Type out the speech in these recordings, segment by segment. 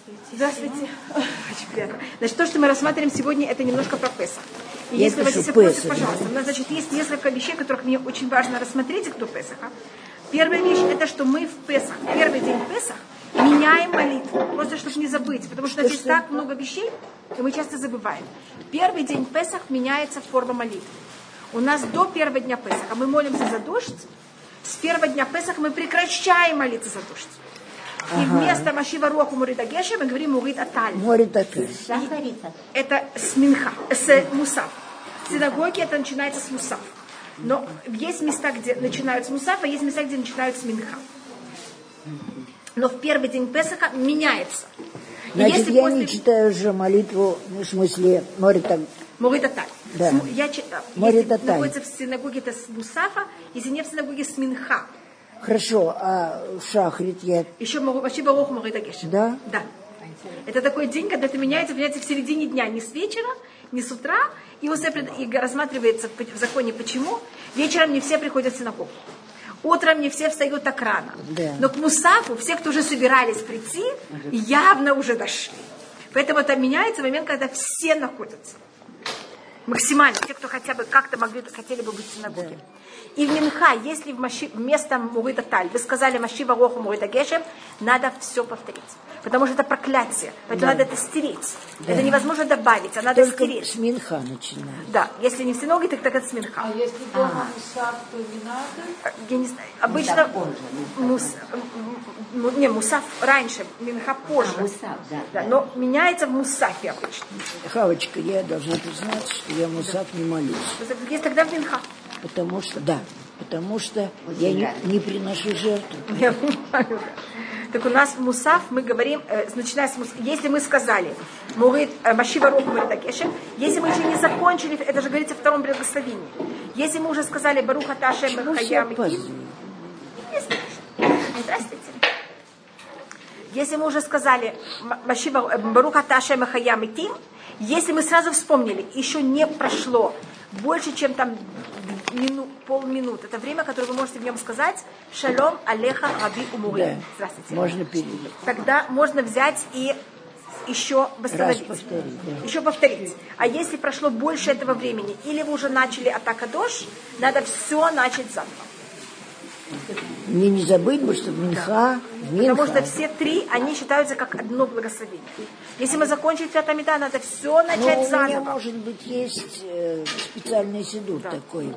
Здравствуйте. Очень приятно. Значит, то, что мы рассматриваем сегодня, это немножко про Песах. И Я если вы пишу здесь вопросы, Песах. пожалуйста. У нас, значит, есть несколько вещей, которых мне очень важно рассмотреть, кто Песаха. Первая вещь, это что мы в Песах, первый день Песах, меняем молитву. Просто, чтобы не забыть. Потому что здесь так много вещей, и мы часто забываем. Первый день Песах меняется форма молитвы. У нас до первого дня Песаха мы молимся за дождь. С первого дня Песаха мы прекращаем молиться за дождь. И вместо Машива Роху Мурит Агеша мы говорим Мурит Аталь. Мурит Аталь. Это с Минха, с Мусав. В синагоге это начинается с Мусав. Но есть места, где начинают с Мусав, а есть места, где начинают с Минха. Но в первый день Песаха меняется. Значит, я после... не читаю же молитву, в смысле, Мурит Аталь. Мурит Аталь. Да. Я читаю. Если находится в синагоге, это с Мусафа, если не в синагоге, с Минха. Хорошо, а Шахрит я... Еще Машива Роху Мурит Агеша. Да? Да. Это такой день, когда это меняется в середине дня, не с вечера, не с утра. И рассматривается в законе, почему. Вечером не все приходят в синагогу. Утром не все встают так рано. Да. Но к Мусафу все, кто уже собирались прийти, явно уже дошли. Поэтому это меняется в момент, когда все находятся. Максимально. Те, кто хотя бы как-то хотели бы быть в синагоге. Да. И в Минха, если вместо Мурит Аталь вы сказали Машива Роху Мурит Агешем, надо все повторить. Потому что это проклятие. Поэтому надо это стереть. Да. Это невозможно добавить, а надо только стереть. С Минха начинают. Да. Если не в синагоге, так это с Минха. А если дома Мусав, то не надо? Я не знаю. Обычно Мусав раньше, Минха позже. Мусав, да. Но меняется в Мусафе обычно. Хавочка, я должна признаться, что я Мусав не молюсь. Есть тогда в Минха. Потому что я не приношу жертву. Я понимаю. Так у нас в Мусав мы говорим, начиная с Мусав, если мы сказали Машива Роху Мурит Агешем, если мы еще не закончили, это же говорится в втором благословении. Если мы уже сказали Баруха Ташем Хаям Итим, здравствуйте. Если мы уже сказали Баруха Ташем Хаям Итим, если мы сразу вспомнили, еще не прошло больше, чем там полминут. Это время, которое вы можете в нем сказать «Шалом алеха раби умури». Да. Здравствуйте. Можно перейти. Тогда можно взять и еще восстановить. Еще повторить. А если прошло больше этого времени, или вы уже начали атака дождь, надо все начать заново. Мне не забыть бы, что Минха. Потому что все три, они считаются как одно благословение. Если мы закончили Твят Амида, надо все начать заново. У меня, может быть, есть специальный сидур такой.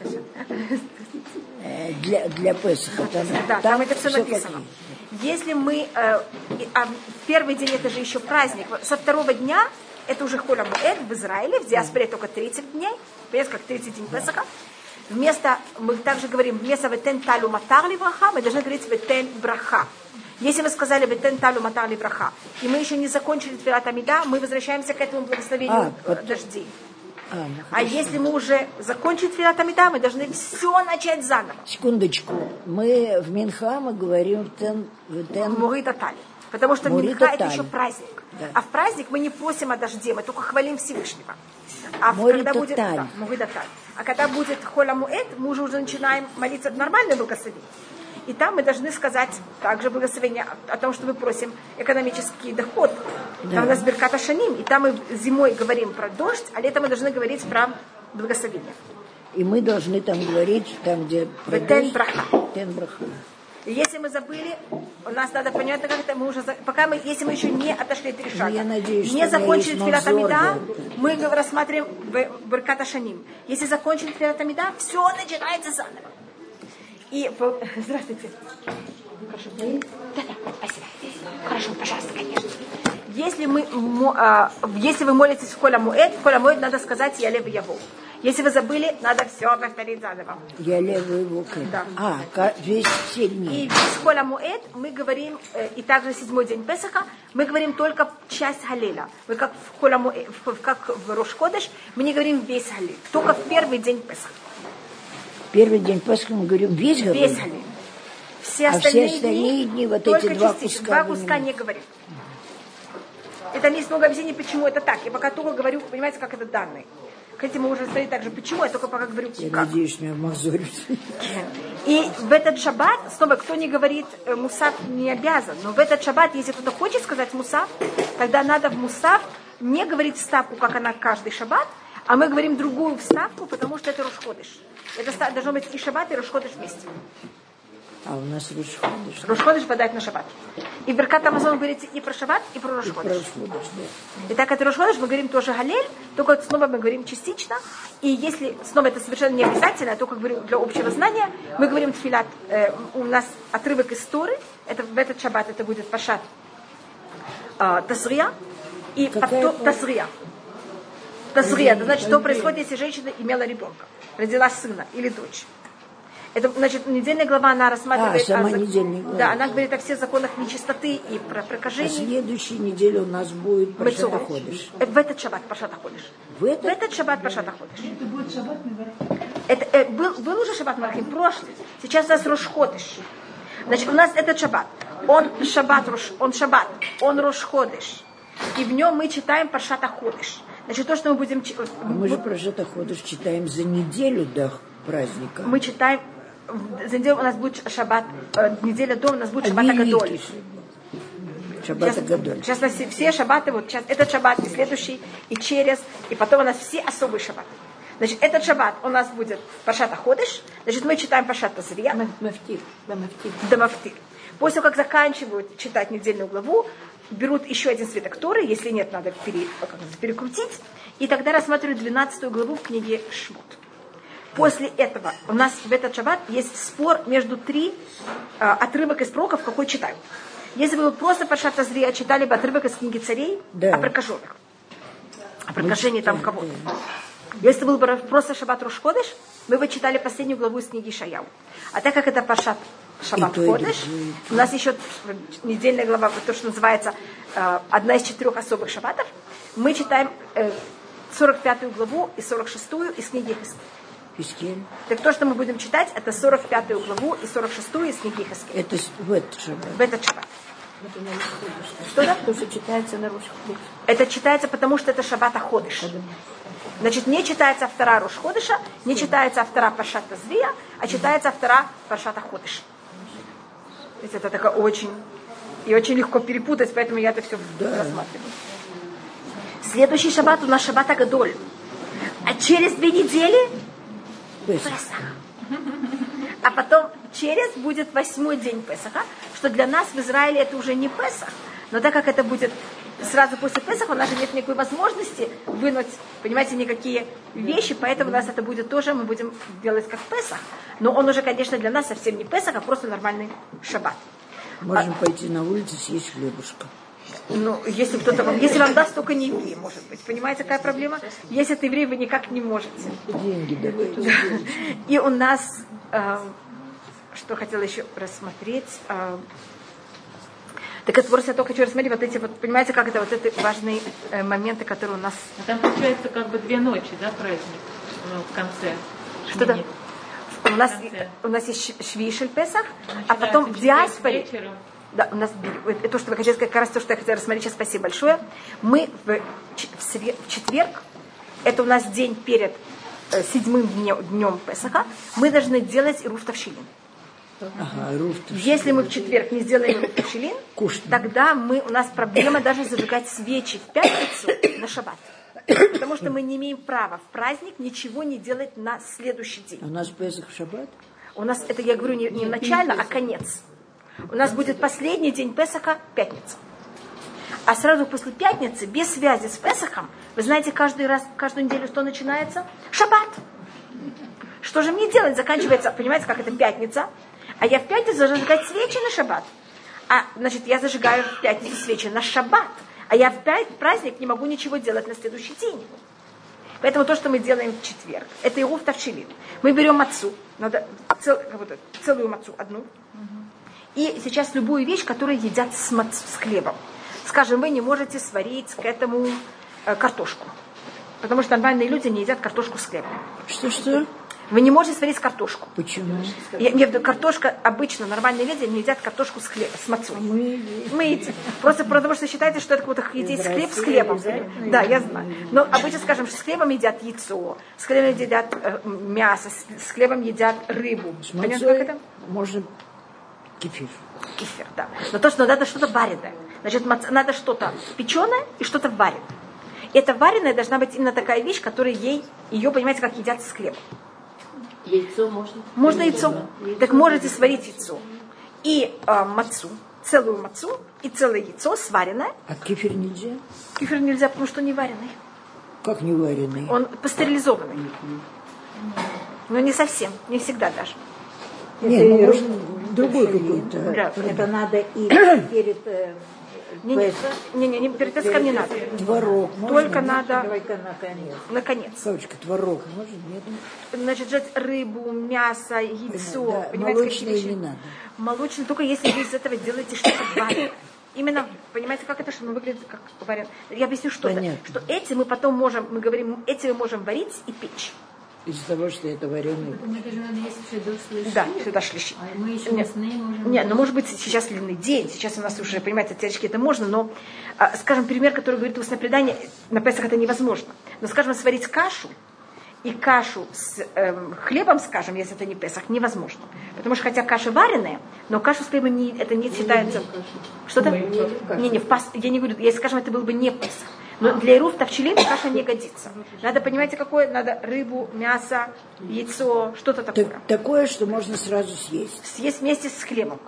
Для Песаха. Там это все написано. Если мы... первый день это же еще праздник. Со второго дня, это уже Холь ха-Моэд в Израиле, в диаспоре только 30 дней. Понимаете, как 30 дней Песаха. Мы также говорим, вместо «Ветен талу матар ли браха», мы должны говорить «Ветен браха». Если мы сказали «Ветен талу матар ли браха», и мы еще не закончили Твилат Амида, мы возвращаемся к этому благословению дождей. А если мы уже закончили Твилат Амида, мы должны все начать заново. Секундочку. Мы в Минха мы говорим Мурит Аталь. Потому что Минха это еще праздник. Да. А в праздник мы не просим о дожде, мы только хвалим Всевышнего. А когда будет А когда будет Холь ха-Моэд, мы уже начинаем молиться нормальное благословение. И там мы должны сказать также благословение о том, что мы просим экономический доход. Там у нас Беркат ха-Шаним, и там мы зимой говорим про дождь, а летом мы должны говорить про благословение. И мы должны там говорить, там где про Тен браха. Тен браха. И если мы забыли, у нас надо понять, как это мы уже... Если мы еще не отошли от 3 шага, я надеюсь, не закончили Твилат Амида, мы рассматриваем Беркат ха-Шаним. Если закончили Твилат Амида, все начинается заново. И... Здравствуйте. Хорошо. Да, спасибо. Хорошо, пожалуйста, конечно. Если вы молитесь в Холь ха-Моэд надо сказать «Я лев яво». Если вы забыли, надо все повторить заново. Я левый его. Да. Все дни. И в Холь ха-Моэд мы говорим, и также 7-й день Песаха, мы говорим только часть Халеля. Мы как в Холь ха-Моэд, как в Рош ха-Ходеш, мы не говорим весь Халель. Только в первый день Песаха. Первый день Песаха мы говорим весь Халель. Весь Халель. Все остальные дни вот только эти два куска не говорим. Это есть много объяснений, почему это так. Я пока только говорю, понимаете, как это данные. хотите, мы уже смотрели также, почему, я только пока говорю, Я как. надеюсь, не обмазурюсь. И в этот шаббат, снова, кто не говорит мусав, не обязан, но в этот шаббат, если кто-то хочет сказать мусав, тогда надо в мусав не говорить вставку, как она каждый шаббат, а мы говорим другую вставку, потому что это Рош ходеш. Это должно быть и шаббат, и Рош ходеш вместе. А у нас Рош ходеш. Рош ходеш выпадает на шаббат. И в Беркат Амазон говорится и про шаббат, и про Рош ходеш. И так как Рош ходеш, мы говорим тоже галель, только снова мы говорим частично. И если снова это совершенно не обязательно, я только говорю для общего знания, мы говорим тфилат, у нас отрывок из Торы, это, в этот шаббат это будет пашат Тасрия, и потом Тасрия. Тасрия, это значит, что происходит, если женщина имела ребенка, родила сына или дочь. Это, значит, недельная глава, она рассматривает... сама недельная глава. Да, она говорит о всех законах нечистоты и про прокажение. А следующей неделе у нас будет Паршат ха-Ходеш. В этот шаббат Паршат ха-Ходеш. В этот шаббат Паршат ха-Ходеш. Это будет шаббат Меварахим. Это был уже шаббат Меварахим, прошлый. Сейчас у нас Рош ходеш. Значит, у нас этот шаббат. Он шаббат, он Рош ходеш. И в нем мы читаем Паршат ха-Ходеш. Значит, то, что мы будем... Мы же Паршат ха-Ходеш читаем за неделю до праздника. Мы читаем... За неделю у нас будет шаббат, неделя до у нас будет шаббат Агадоль. Шаббат Агадоль. Сейчас у нас все шаббаты, вот сейчас этот шаббат, и следующий, и через, и потом у нас все особые шаббаты. Значит, этот шаббат у нас будет Паршат ха-Ходеш, значит, мы читаем Паршат Тазрия. Дамафтир. После того, как заканчивают читать недельную главу, берут еще один свиток Торы, если нет, надо перекрутить, и тогда рассматривают 12 главу в книге Шмот. После этого у нас в этот шаббат есть спор между три отрывок из пророков, какой читают. Если бы вы просто Паршат Тазрия читали бы отрывок из книги царей о прокаженных, о прокажении там кого-то. Если был бы просто шаббат Рош ходеш, мы бы читали последнюю главу из книги Ишаяу. А так как это Паршат шаббат ходеш, у нас еще недельная глава, то, что называется одна из 4 особых шаббатов, мы читаем 45 главу и 46 из книги Хескель. Так то, что мы будем читать, это 45 главу и 46 из книги Хескель. Это в этот шаббат. В этот шаббат. Что да? То, что читается на Рош ходеш. Это читается, потому что это шаббат ха-Ходеш. Значит, не читается автора Рош ходеша, не читается автора Паршат Тазрия, а читается автора Паршат ха-Ходеш. Это такое очень легко перепутать, поэтому я это все рассматриваю. Следующий шаббат у нас шаббат Агадоль. А через 2 недели Песах. А потом через будет 8-й день Песаха, что для нас в Израиле это уже не Песах, но так как это будет сразу после Песаха, у нас же нет никакой возможности вынуть, понимаете, никакие вещи, поэтому у нас это будет тоже, мы будем делать как Песах, но он уже, конечно, для нас совсем не Песах, а просто нормальный шаббат. Можем пойти на улицу, съесть хлебушка. Ну, если кто-то вам, если вам даст, только не еврей, может быть. Понимаете, какая проблема? Если это еврей, вы никак не можете. Деньги давайте. И у нас, что хотела еще рассмотреть, так это просто я только хочу рассмотреть вот эти вот, понимаете, как это вот эти важные моменты, которые у нас. Там получается как бы 2 ночи, да, праздник в конце. Что-то. У нас есть Швишель Песах, а потом в диаспоре. Да, у нас то, что вы хотели сказать, как раз то, что я хотела рассмотреть, сейчас спасибо большое. Мы в четверг, это у нас день перед 7-м днем Песаха, мы должны делать Ирув Тавшилин. Если мы в четверг не сделаем Ирув Тавшилин, тогда у нас проблема даже зажигать свечи в пятницу на шаббат. Потому что мы не имеем права в праздник ничего не делать на следующий день. У нас Песах в шаббат? У нас, это я говорю не начально, а конец. У нас будет последний день Песаха, пятница. А сразу после пятницы, без связи с Песахом, вы знаете, каждую неделю что начинается? Шаббат. Что же мне делать? Заканчивается, понимаете, как это пятница, а я в пятницу должна зажигать свечи на шаббат. Значит, я зажигаю в пятницу свечи на шаббат, а я в праздник не могу ничего делать на следующий день. Поэтому то, что мы делаем в четверг, это Ирув Тавшилин. Мы берем мацу, надо целую мацу одну. И сейчас любую вещь, которую едят с хлебом. Скажем, вы не можете сварить к этому картошку. Потому что нормальные люди не едят картошку с хлебом. Что? Вы не можете сварить картошку. Почему? Я имею в виду, картошка обычно, нормальные люди не едят картошку с мацой. Мы едим. Просто потому что считаете, что это как будто едите хлеб с хлебом. Да, я знаю. Но обычно, скажем, с хлебом едят яйцо, с хлебом едят мясо, с хлебом едят рыбу. Понятно, как это? Можно кефир. Кефир, да. Но то, что надо что-то вареное. Значит, надо что-то печеное и что-то вареное. И это вареное должна быть именно такая вещь, которая ее, понимаете, как едят с хлебом. Яйцо можно? Можно яйцо. Так можете сварить яйцо. И мацу, целую мацу, и целое яйцо сваренное. А кефир нельзя? Кефир нельзя, потому что он не вареный. Как не вареный? Он пастеризованный. Но не совсем, не всегда даже. Нет, может другой какой-то. Да. Это надо и перед Не, перед Песхом не надо. Творог можно? Только надо только наконец. наконец. Савочка, творог может? Нет? Значит, жать рыбу, мясо, яйцо. Да, Понимаете, молочное какие вещи? не надо. Молочное, только если вы из этого делаете что-то вареное. Именно, понимаете, как это, что оно выглядит как вареное. Я объясню, что это. Что эти мы потом можем, мы говорим, эти мы можем варить и печь. Из-за того, что это вареный. Это же надо есть еще до шлиши. Да, сюда шлиши. А мы еще мясные можем. Нет, ну может быть сейчас длинный день, сейчас у нас уже, понимаете, теоретически это можно, но, скажем, пример, который говорит устное предание, на Песах это невозможно. Но, скажем, сварить кашу, и кашу с хлебом, скажем, если это не Песах, невозможно. Потому что хотя каша вареная, но кашу с хлебом это не считается... Что-то? Не, я не говорю, если, скажем, это был бы не Песах. Но для ирув тавчилин каша не годится. Надо, понимаете, какое? Надо рыбу, мясо, яйцо, что-то такое. Такое, что можно сразу съесть. Съесть вместе с хлебом.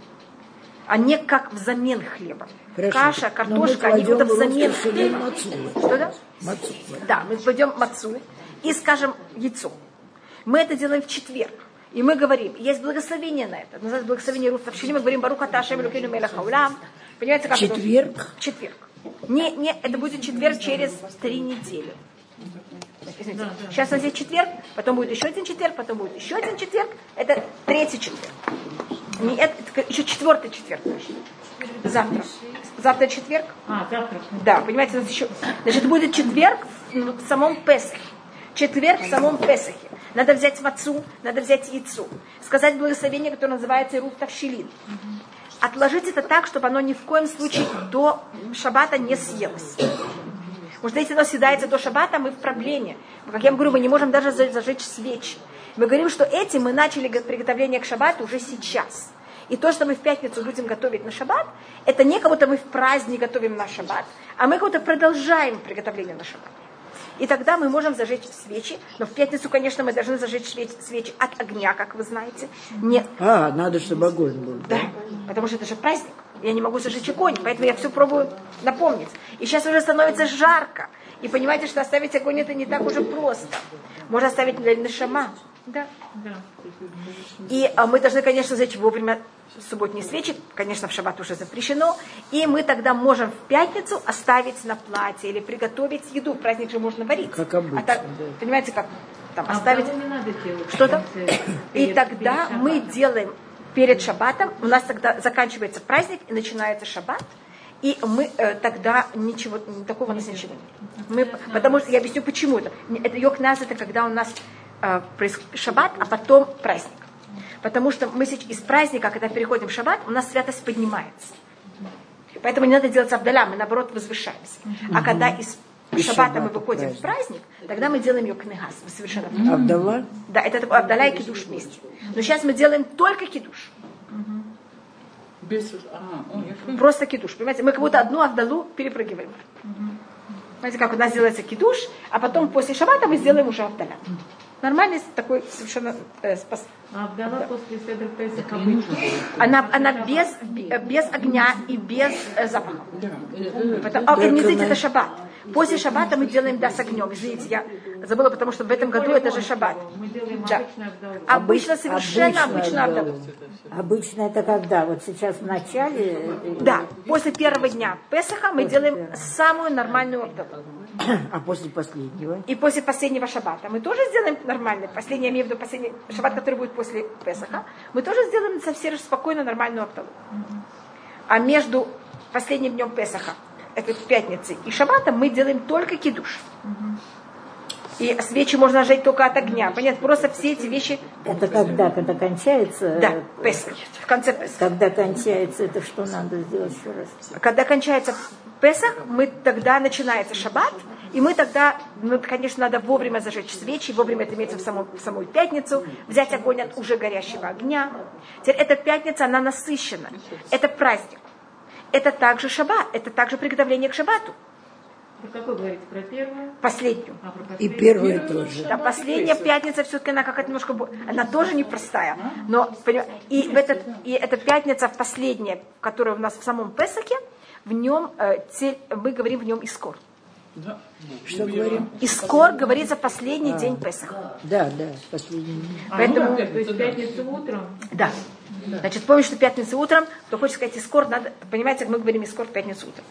А не как взамен хлеба. Хорошо. Каша, картошка, они будут взамен хлеба. Мацу. Что да? Мацу. Да, мы кладем мацу и, скажем, яйцо. Мы это делаем в четверг. И мы говорим, есть благословение на это. Называется благословение ирув тавчилин. Мы говорим барух ата Ашем Элокейну мелech хаолам. Понимаете, как Четверг? Это? Четверг. Не, это будет четверг через 3 недели. Извините. Сейчас у нас есть четверг, потом будет еще один четверг, потом будет еще один четверг. Это 3-й четверг. Не, это еще 4-й четверг. Завтра. Завтра четверг. Завтра. Да, понимаете, у нас еще... Значит, будет четверг в самом Песахе. Четверг в самом Песахе. Надо взять мацу, надо взять яйцо. Сказать благословение, которое называется ирув тавчилин. Отложить это так, чтобы оно ни в коем случае до шаббата не съелось. Потому что если оно съедается до шаббата, мы в проблеме. Как я вам говорю, мы не можем даже зажечь свечи. Мы говорим, что этим мы начали приготовление к шаббату уже сейчас. И то, что мы в пятницу будем готовить на шаббат, это не как будто мы в праздник готовим на шаббат, а мы как будто продолжаем приготовление на шаббат. И тогда мы можем зажечь свечи, но в пятницу, конечно, мы должны зажечь свечи от огня, как вы знаете. Нет. Надо, чтобы огонь был. Да, потому что это же праздник. Я не могу зажечь огонь, поэтому я все пробую напомнить. И сейчас уже становится жарко. И понимаете, что оставить огонь это не так уже просто. Можно оставить для нешама. Да. И мы должны, конечно, зажечь вовремя субботние свечи. Конечно, в шаббат уже запрещено. И мы тогда можем в пятницу оставить на платье или приготовить еду. В праздник же можно варить. Как обычно. Понимаете, как там оставить не надо делать. что-то. И тогда мы делаем перед шаббатом. У нас тогда заканчивается праздник и начинается шаббат. И мы тогда ничего, такого у нас ничего нет. Потому что, я объясню, почему это. Это йокназ, это когда у нас шаббат, а потом праздник. Потому что мы сейчас из праздника, когда переходим в шаббат, у нас святость поднимается. Поэтому не надо делать авдаля, мы наоборот возвышаемся. А когда из шаббата мы выходим в праздник, тогда мы делаем йокнегас. Вы совершенно правы. Авдала? Да, это такой авдаля и кидуш вместе. Но сейчас мы делаем только кидуш. Просто кидуш. Понимаете, мы как будто одну авдалу перепрыгиваем. Знаете, как у нас делается кидуш, а потом после шаббата мы сделаем уже авдаля. Нормальный такой совершенно способ. А Авдала после Седер Песах обычно? Она без огня и без запаха. Не извините, это шаббат. После шаббата мы делаем с огнем. Извините, я забыла, потому что в этом году это же шаббат. Мы делаем обычную Авдалу. Обычно, совершенно обычно Авдалу. Обычно это когда? Вот сейчас в начале? Да, после первого дня Песаха мы делаем самую нормальную Авдалу. А после последнего? И после последнего шаббата мы тоже сделаем нормальный. Последний, я имею в виду последний шаббат, который будет после Песаха. Мы тоже сделаем совсем спокойно нормальную Авдалу. А между последним днем Песаха, это пятницей, и шаббатом мы делаем только кидуш. И свечи можно жечь только от огня. Понятно? Просто все эти вещи... Это когда кончается? Да, Песах. В конце Песах. Когда кончается, это что надо сделать еще раз? Когда кончается Песах, тогда начинается шаббат, и мы тогда, конечно, надо вовремя зажечь свечи, вовремя это имеется в самую пятницу, взять огонь от уже горящего огня. Теперь эта пятница, она насыщена. Это праздник. Это также шаббат, это также приготовление к шаббату. Про какой говорите? Про первую? Последнюю. Про И последнюю? первую тоже. Да, последняя пятница все-таки она как-то немножко... Она тоже непростая. Но, и эта пятница последняя, которая у нас в самом Песахе, в нем, мы говорим в нем Искор. Да. Что говорим? Искор говорится в последний день Песаха. Да, то Поэтому... То есть пятницу утром? Да. Значит, помнишь, что пятница утром, кто хочет сказать Искор, надо, понимаете, мы говорим Искор в пятницу утром.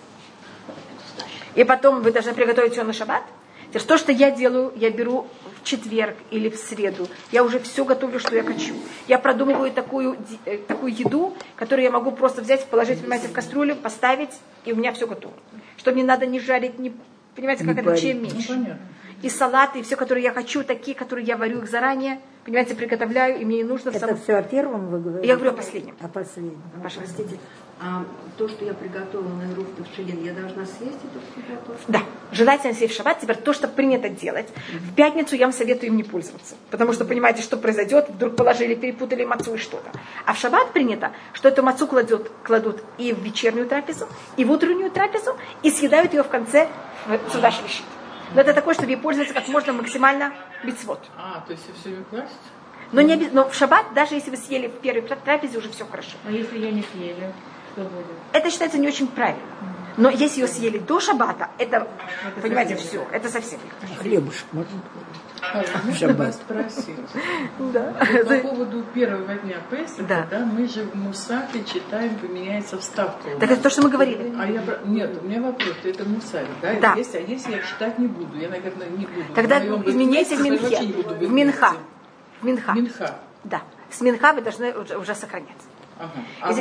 И потом вы должны приготовить все на шаббат. Теперь то, что я делаю, я беру в четверг или в среду. Я уже все готовлю, что я хочу. Я продумываю такую еду, которую я могу просто взять, положить, понимаете, в кастрюлю, поставить, и у меня все готово. Что мне надо не жарить, не, понимаете, как это, чем меньше. И салаты, и все, которые я хочу, такие, которые я варю их заранее, понимаете, приготовляю, и мне не нужно... Это все о первом вы говорите? Я говорю о последнем. О последнем. Пожалуйста. А то, что я приготовила на Руфтов Шилин, я должна съесть это все? Да, желательно съесть в шаббат. Теперь то, что принято делать. В пятницу я вам советую им не пользоваться. Потому что понимаете, что произойдет, вдруг положили, перепутали мацу и что-то. А в шаббат принято, что эту мацу кладут и в вечернюю трапезу, и в утреннюю трапезу, и съедают ее в конце в суда шлишит. Но это такое, чтобы ей пользоваться как можно максимально мицвот. То есть все время класть? Но в шаббат, даже если вы съели в первой трапезе, уже все хорошо. А если я не съели, что будет? Это считается не очень правильно. Но если ее съели до шаббата, это понимаете, все, это совсем не хорошо. Хлебушек можно? Можно вас спросить? Да. По поводу первого дня Песаха, Да. мы же в Мусафе читаем, поменяется вставка. Так это то, что мы говорили. Нет, у меня вопрос, это Мусафе, да? Да. Если я читать не буду, я, наверное, не буду. Тогда В моем изменяйте в я вообще не Минхе. буду В Минха. В Минха. Минха. Да. С Минха вы должны уже сохранять. Ага.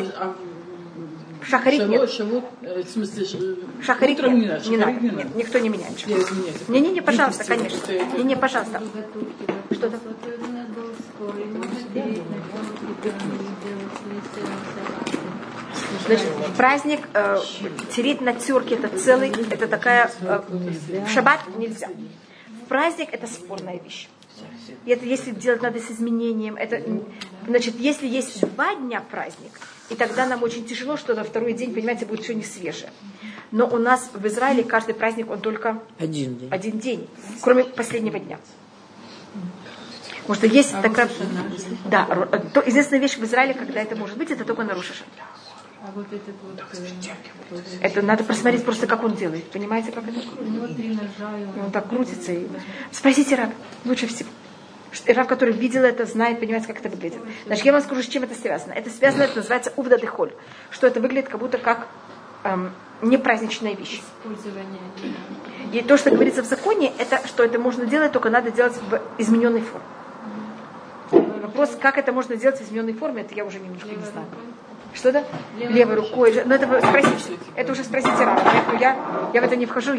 В Шахарит нет. В смысле, Шахарит утром нет. Не надо. Нет, никто не меняет. Я извиняюсь. Не, пожалуйста, конечно. Не, пожалуйста. Что-то. Значит, в праздник тереть на терке, это целый, это такая, в шаббат нельзя. В праздник это спорная вещь. И это если делать надо с изменением, это, значит, если есть 2 дня праздник, и тогда нам очень тяжело, что на второй день, понимаете, будет все не свежее. Но у нас в Израиле каждый праздник, он только один день, кроме последнего дня. Потому что есть такая... Да, единственная вещь в Израиле, когда это может быть, это только на Рош ха-Шана. А вот этот вот... Это надо просмотреть просто, как он делает. Понимаете, как это? Он так крутится. И... Спросите Рав, лучше всего. Рав, который видел это, знает, понимает, как это выглядит. Значит, я вам скажу, с чем это связано. Это связано, это называется увда де холь. Что это выглядит как будто как непраздничная вещь. И то, что говорится в законе, это что это можно делать, только надо делать в измененной форме. Вопрос, как это можно делать в измененной форме, это я уже немножко не знаю. Что-то? Левой рукой. Но это вы спросите. Это уже спросите Рава. Поэтому я в это не вхожу.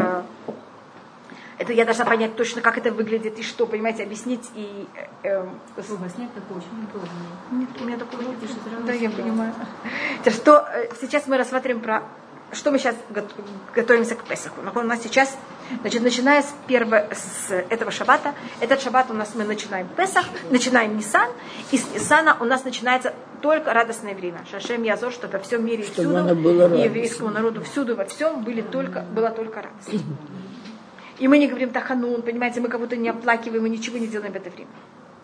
Это я должна понять точно, как это выглядит и что, понимаете, объяснить и... У вас нет такого, очень удобно. Нет, у меня такого нет. Да, я понимаю. Что сейчас мы рассмотрим про... Что мы сейчас готовимся к Песаху. У нас сейчас, значит, начиная с этого шаббата, этот шаббат у нас мы начинаем Песах, начинаем Нисан, и с Нисана у нас начинается только радостное время. Шашем Язор, что во всем мире и всюду, и еврейскому народу всюду, во всем была только радость. И мы не говорим таханун, понимаете, мы кого-то не оплакиваем, мы ничего не делаем в это время.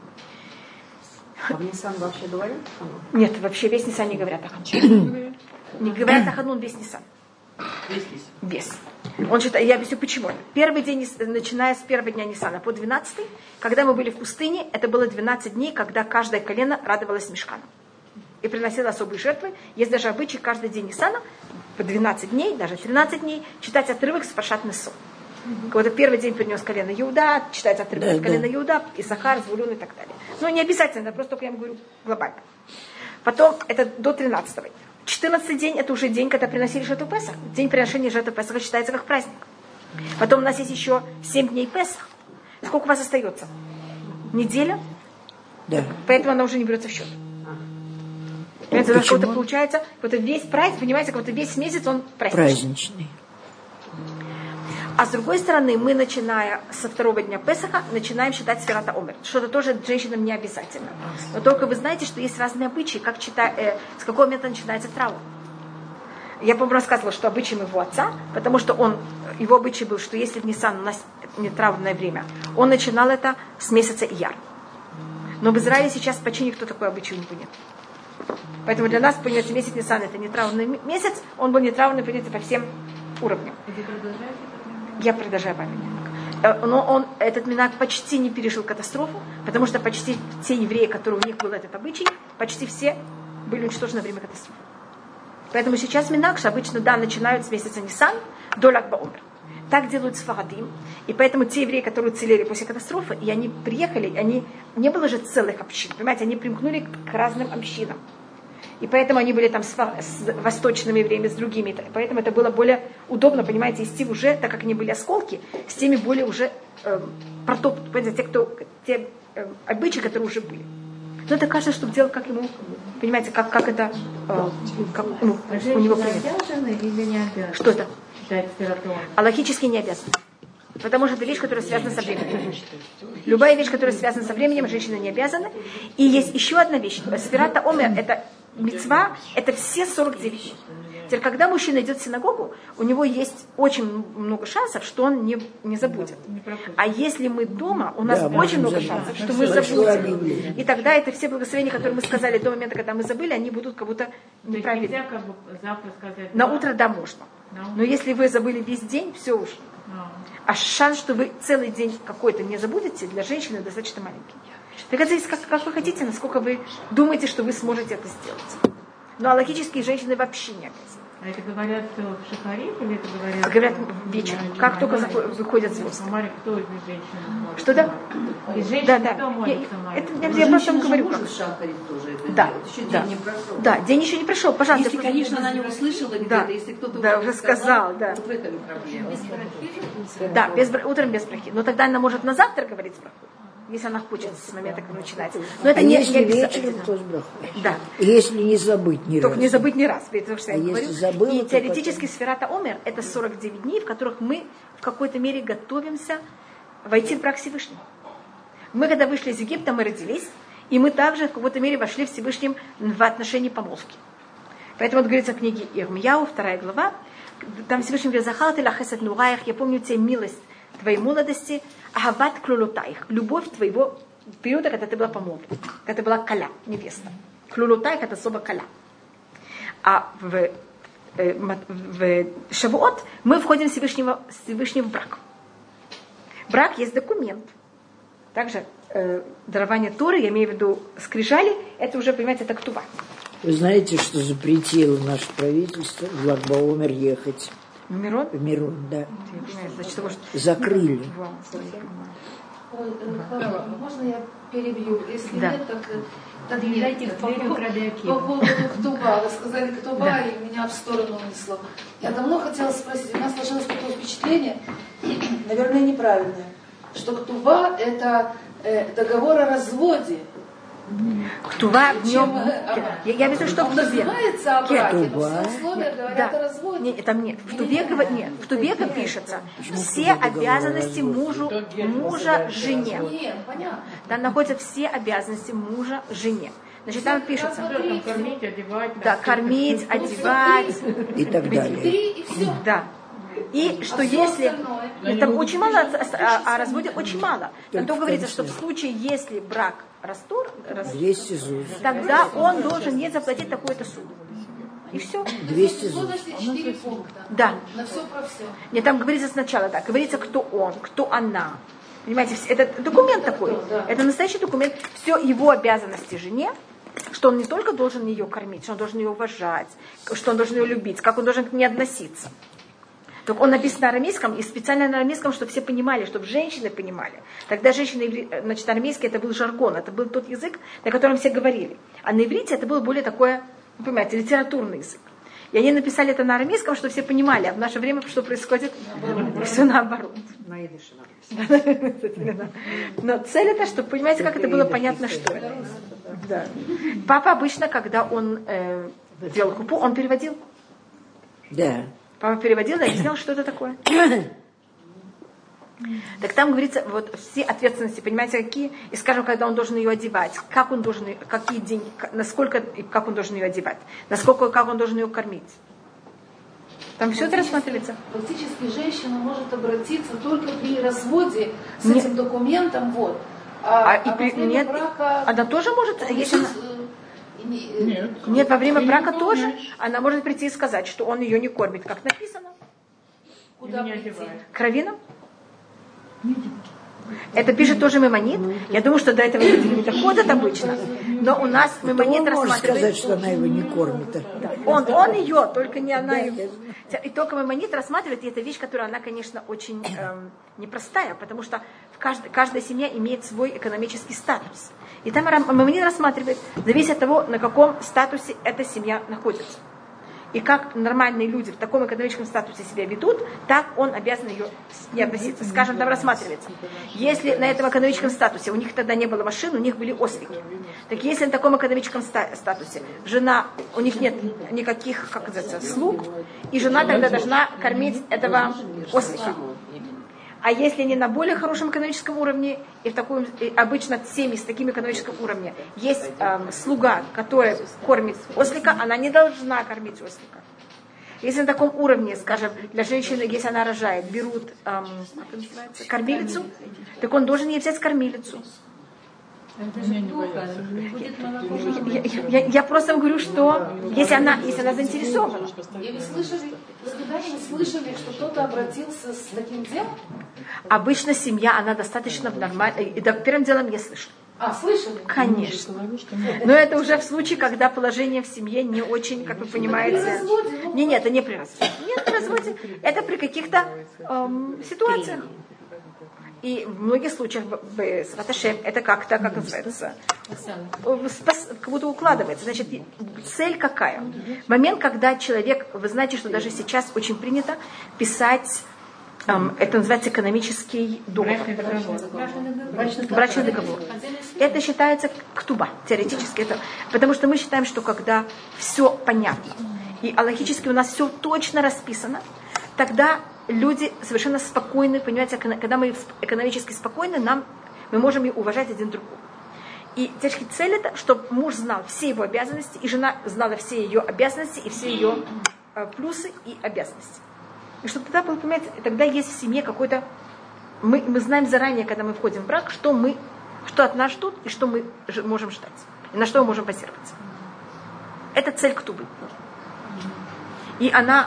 А в Нисан вообще говорят таханун? Нет, вообще весь Нисан не говорят таханун. Не говорят таханун весь Нисан. Весь. Он считает, я объясню почему. Первый день, начиная с первого дня Нисана по 12, когда мы были в пустыне, это было 12 дней, когда каждое колено радовалось мишкану. И приносило особые жертвы. Есть даже обычай каждый день Нисана, по 12 дней, даже 13 дней, читать отрывок с Паршат Несо. Когда первый день принес колено Иуда, читается отрывок с колена Иуда, Исахар, Звулун и так далее. Но не обязательно, это просто только я вам говорю глобально. Потом это до 13-го. 14-й день это уже день, когда приносили жертву Песах. День приношения жертвы Песаха считается как праздник. Потом у нас есть еще 7 дней Песах. сколько у вас остается? Неделя? Да. Поэтому она уже не берется в счет. Понимаете, как-то получается, вот весь праздник, понимаете, как весь месяц он праздничный. А с другой стороны, мы, начиная со второго дня Песаха, начинаем считать Сфират ха-Омер. Что-то тоже женщинам не обязательно. Но только вы знаете, что есть разные обычаи, с какого момента начинается траур. Я, по-моему, рассказывала, что обычай его отца, потому что его обычай был, что если в Нисан у нас не траурное время, он начинал это с месяца Ияр. Но в Израиле сейчас почти никто такой обычай у него нет. Поэтому для нас, понимаете, месяц Нисан это не траурный месяц, он был не траурный, понимаете, по всем уровням. Я продолжаю памятник. Но этот минак почти не пережил катастрофу, потому что почти те евреи, которые у них был этот обычай, почти все были уничтожены во время катастрофы. Поэтому сейчас минак, обычно, начинают с месяца Нисан до Lag BaOmer. Так делают сфарадим. И поэтому те евреи, которые уцелели после катастрофы, и они приехали, не было же целых общин, понимаете, они примкнули к разным общинам. И поэтому они были там с восточными евреями, с другими. Поэтому это было более удобно, понимаете, идти уже, так как они были осколки, с теми более уже понимаете, те обычаи, которые уже были. Но это кажется, чтобы делать как ему, понимаете, как это у него принято. Или не обязаны? Что это? А логически не обязаны. Потому что это вещь, которая связана со временем. Любая вещь, которая связана со временем, женщины не обязаны. И есть еще одна вещь. Сфират ха-Омер, это мицва, это все 49. Теперь, когда мужчина идет в синагогу, у него есть очень много шансов, что он не забудет. А если мы дома, у нас очень много шансов, что мы забудем. И тогда это все благословения, которые мы сказали до момента, когда мы забыли, они будут как будто неправильны. Нельзя как бы завтра сказать. На утро, да, можно. Но если вы забыли весь день, все уже. А шанс, что вы целый день какой-то не забудете, для женщины достаточно маленький. Так это зависит, как вы хотите, насколько вы думаете, что вы сможете это сделать. Ну а логические женщины вообще не обязаны. А это говорят в шахарит или это говорят? Говорят вечером, как только выходят звезды. Кто из женщин может? Что да? Из женщин кто молится я просто вам говорю. Может шахарит тоже это да, делать. Еще да, день не прошел. Да, день еще не прошел, пожалуйста. Если, конечно, она не услышала где-то, если кто-то уже сказал, да. Вот в этом проблема. Да, утром без брахи. Но тогда она может на завтра говорить браху, если она хочет с момента, как начинается. Но это не если обязательно. вечером, то с брахой. Да. Если не забыть ни разу. Только не забыть ни раз, потому что я говорю. Забыла, и теоретически Сфират ха-Омер это 49 дней, в которых мы в какой-то мере готовимся войти в брак Всевышнего. Мы, когда вышли из Египта, мы родились, и мы также в какой-то мере вошли в Всевышнем в отношении помолвки. Поэтому вот говорится в книге Ирмияу, 2 глава, там Всевышний говорит: «Захал ты ла хесед нураях, я помню тебе милость твоей молодости, ахават клулутаих, любовь твоего периода, когда ты была помолвлена, когда ты была каля, невеста. Клулутаих это слово каля. А в Шавуот мы входим в Всевышний в брак. Брак есть документ. Также дарование Торы, я имею в виду скрижали, это уже, понимаете, это ктува. Вы знаете, что запретило наше правительство в Lag BaOmer ехать? В Мирон? В Мирон, да. Значит, того, что... Закрыли. Можно я перебью? Если да. нет, так нет. По поводу Ктуба. Вы сказали Ктуба, да. И меня в сторону унесло. Я давно хотела спросить, у нас сложилось такое впечатление, наверное, неправильное, что Ктуба это договор о разводе. Ктува в нем... Я вижу, что он называется о браке, но все условия говорят о разводе. Нет, там нет. В Ктуве пишется все обязанности мужа жене. Нет, понятно. Там находятся все обязанности мужа жене. Значит, там пишется... Кормить, одевать. Да, кормить, одевать. И так далее. 3 и все. Да. И что если... Там очень мало, о разводе очень мало. Там только говорится, что в случае, если брак растор, тогда он должен не заплатить такую-то сумму. И все. 200 зуд. 4 пункта. Да. На все про все. Нет, там говорится сначала, да, говорится, кто он, кто она. Понимаете, это документ такой. Это настоящий документ. Все его обязанности жене, что он не только должен ее кормить, что он должен ее уважать, что он должен ее любить, как он должен к ней относиться. Только он написан на арамейском, и специально на арамейском, чтобы все понимали, чтобы женщины понимали. Тогда женщины, значит, арамейский это был жаргон, это был тот язык, на котором все говорили. А на иврите это был более такой, вы понимаете, литературный язык. И они написали это на арамейском, чтобы все понимали, а в наше время что происходит? Все наоборот. Но цель это, чтобы понимаете, как это было понятно, что это. Да. Папа обычно, когда он делал хупу, он переводил. Да. Папа переводил и объяснял, что это такое. Так там говорится, вот все ответственности, понимаете, какие, и скажем, когда он должен ее одевать, как он должен, какие деньги, насколько, и как он должен ее одевать, насколько, как он должен ее кормить. Там все это рассматривается. Фактически женщина может обратиться только при разводе с этим документом, вот. Нет, брака, она тоже может, если она... Нет, во время брака тоже она может прийти и сказать, что он ее не кормит, как написано. Куда прийти? К раввинам. Это пишет тоже Маймонид. Я думаю, что до этого люди не доходят обычно. Но у нас Маймонид рассматривает... Он может сказать, что она его не кормит. Да. Он ее, только не она его. И только Маймонид рассматривает, и это вещь, которая, она, конечно, очень непростая, потому что каждая семья имеет свой экономический статус. И там Маймонид рассматривает, зависит от того, на каком статусе эта семья находится. И как нормальные люди в таком экономическом статусе себя ведут, так он обязан ее не относиться. Скажем, там рассматривается. Если на этом экономическом статусе у них тогда не было машин, у них были ослики. Так если на таком экономическом статусе жена, у них нет никаких, как называется, слуг, и жена тогда должна кормить этого ослика. А если не на более хорошем экономическом уровне, и в таком, и обычно семьи с таким экономическим уровнем, есть слуга, который кормит ослика, она не должна кормить ослика. Если на таком уровне, скажем, для женщины, если она рожает, берут кормилицу, так он должен ей взять кормилицу. Я просто говорю, что если она заинтересована. И вы когда-нибудь слышали, что кто-то обратился с таким делом? Обычно семья, она достаточно нормальная. И первым делом я слышу. Слышали? Конечно. Но это уже в случае, когда положение в семье не очень, как вы понимаете. Нет, это не при разводе. Нет, при разводе. Это при каких-то ситуациях. И в многих случаях это как-то, как называется, как будто укладывается. Значит, цель какая? Момент, когда человек, вы знаете, что даже сейчас очень принято писать, это называется экономический договор. Брачный договор. Это считается ктуба, теоретически. Это, потому что мы считаем, что когда все понятно, и аллахически у нас все точно расписано, тогда люди совершенно спокойны, понимаете, когда мы экономически спокойны, мы можем и уважать один другого. И цель это, чтобы муж знал все его обязанности, и жена знала все ее обязанности, и все ее плюсы и обязанности. И чтобы тогда было, понимаете, тогда есть в семье какой-то... Мы знаем заранее, когда мы входим в брак, что от нас ждут, и что мы можем ждать, и на что мы можем базироваться. Это цель ктубы. И она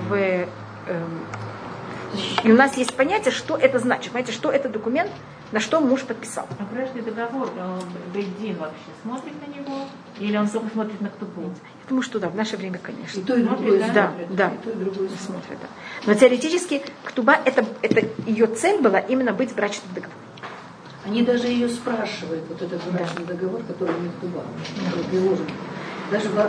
и у нас есть понятие, что это значит. Понимаете, что это документ, на что муж подписал. А брачный договор, Бейдин вообще смотрит на него? Или он только смотрит на ктубу? Я думаю, что да, в наше время, конечно. И то, и другое. Да. Смотрят, да. Но теоретически ктуба, это ее цель была именно быть в брачном договоре. Они даже ее спрашивают, вот этот брачный договор, который у них ктуба, приложен. Даже в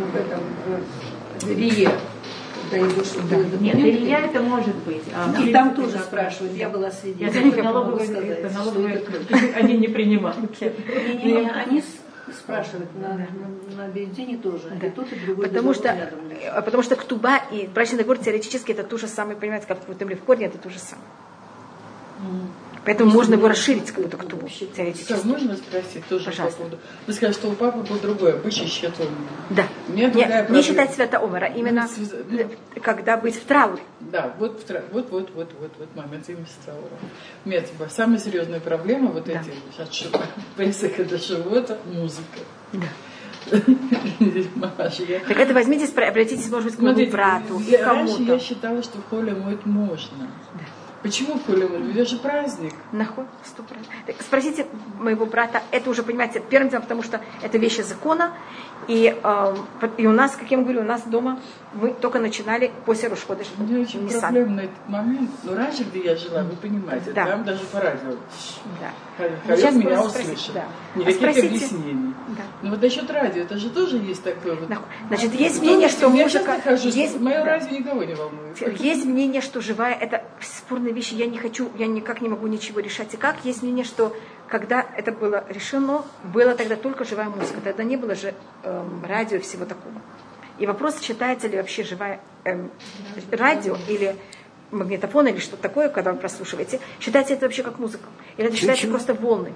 Рие. Нет, Илья это может быть. И там тоже спрашивают, я была свидетелем. Это налоговые, они не принимают. Они спрашивают на бензине тоже. Да. И тот, и другой. Потому что ктуба и брачный договор теоретически это то же самое, понимаете, как в этом корне это то же самое. Поэтому можно его расширить, как будто ктубу, теоретически. Можно спросить тоже Пожалуйста. по поводу... Вы сказали, что у папы был другой, обычай счета умера. Да. Не считать свято умера, именно когда быть в трауре. Да, вот момент именно с трауром. Нет, самая серьезная проблема, вот эти прессы, это живота, музыка. Да. Так это возьмите, обратитесь, может быть, к моему брату, к кому-то. Раньше я считала, что в холе моет можно. Почему Пулемут? Ведь это же праздник. Спросите моего брата, это уже, понимаете, первым делом, потому что это вещи закона. И у нас, как я вам говорю, у нас дома мы только начинали после Рош-ходеш. У меня очень проблемный этот момент. Но раньше, где я жила, вы понимаете, да. Там даже по радио. Да. Сейчас меня услышат. Да. Никаких объяснений. Да. Но вот насчет радио, это же тоже есть такое вот. Значит, есть мнение, что музыка... Мое радио никого не волнует. Есть мнение, что живая, это спорные вещи, я никак не могу ничего решать. И как? Есть мнение, что когда это было решено, была тогда только живая музыка. Тогда не было же радио и всего такого. И вопрос, считается ли вообще живая радио или магнитофон или что-то такое, когда вы прослушиваете, считается это вообще как музыка? Или это считается просто волны?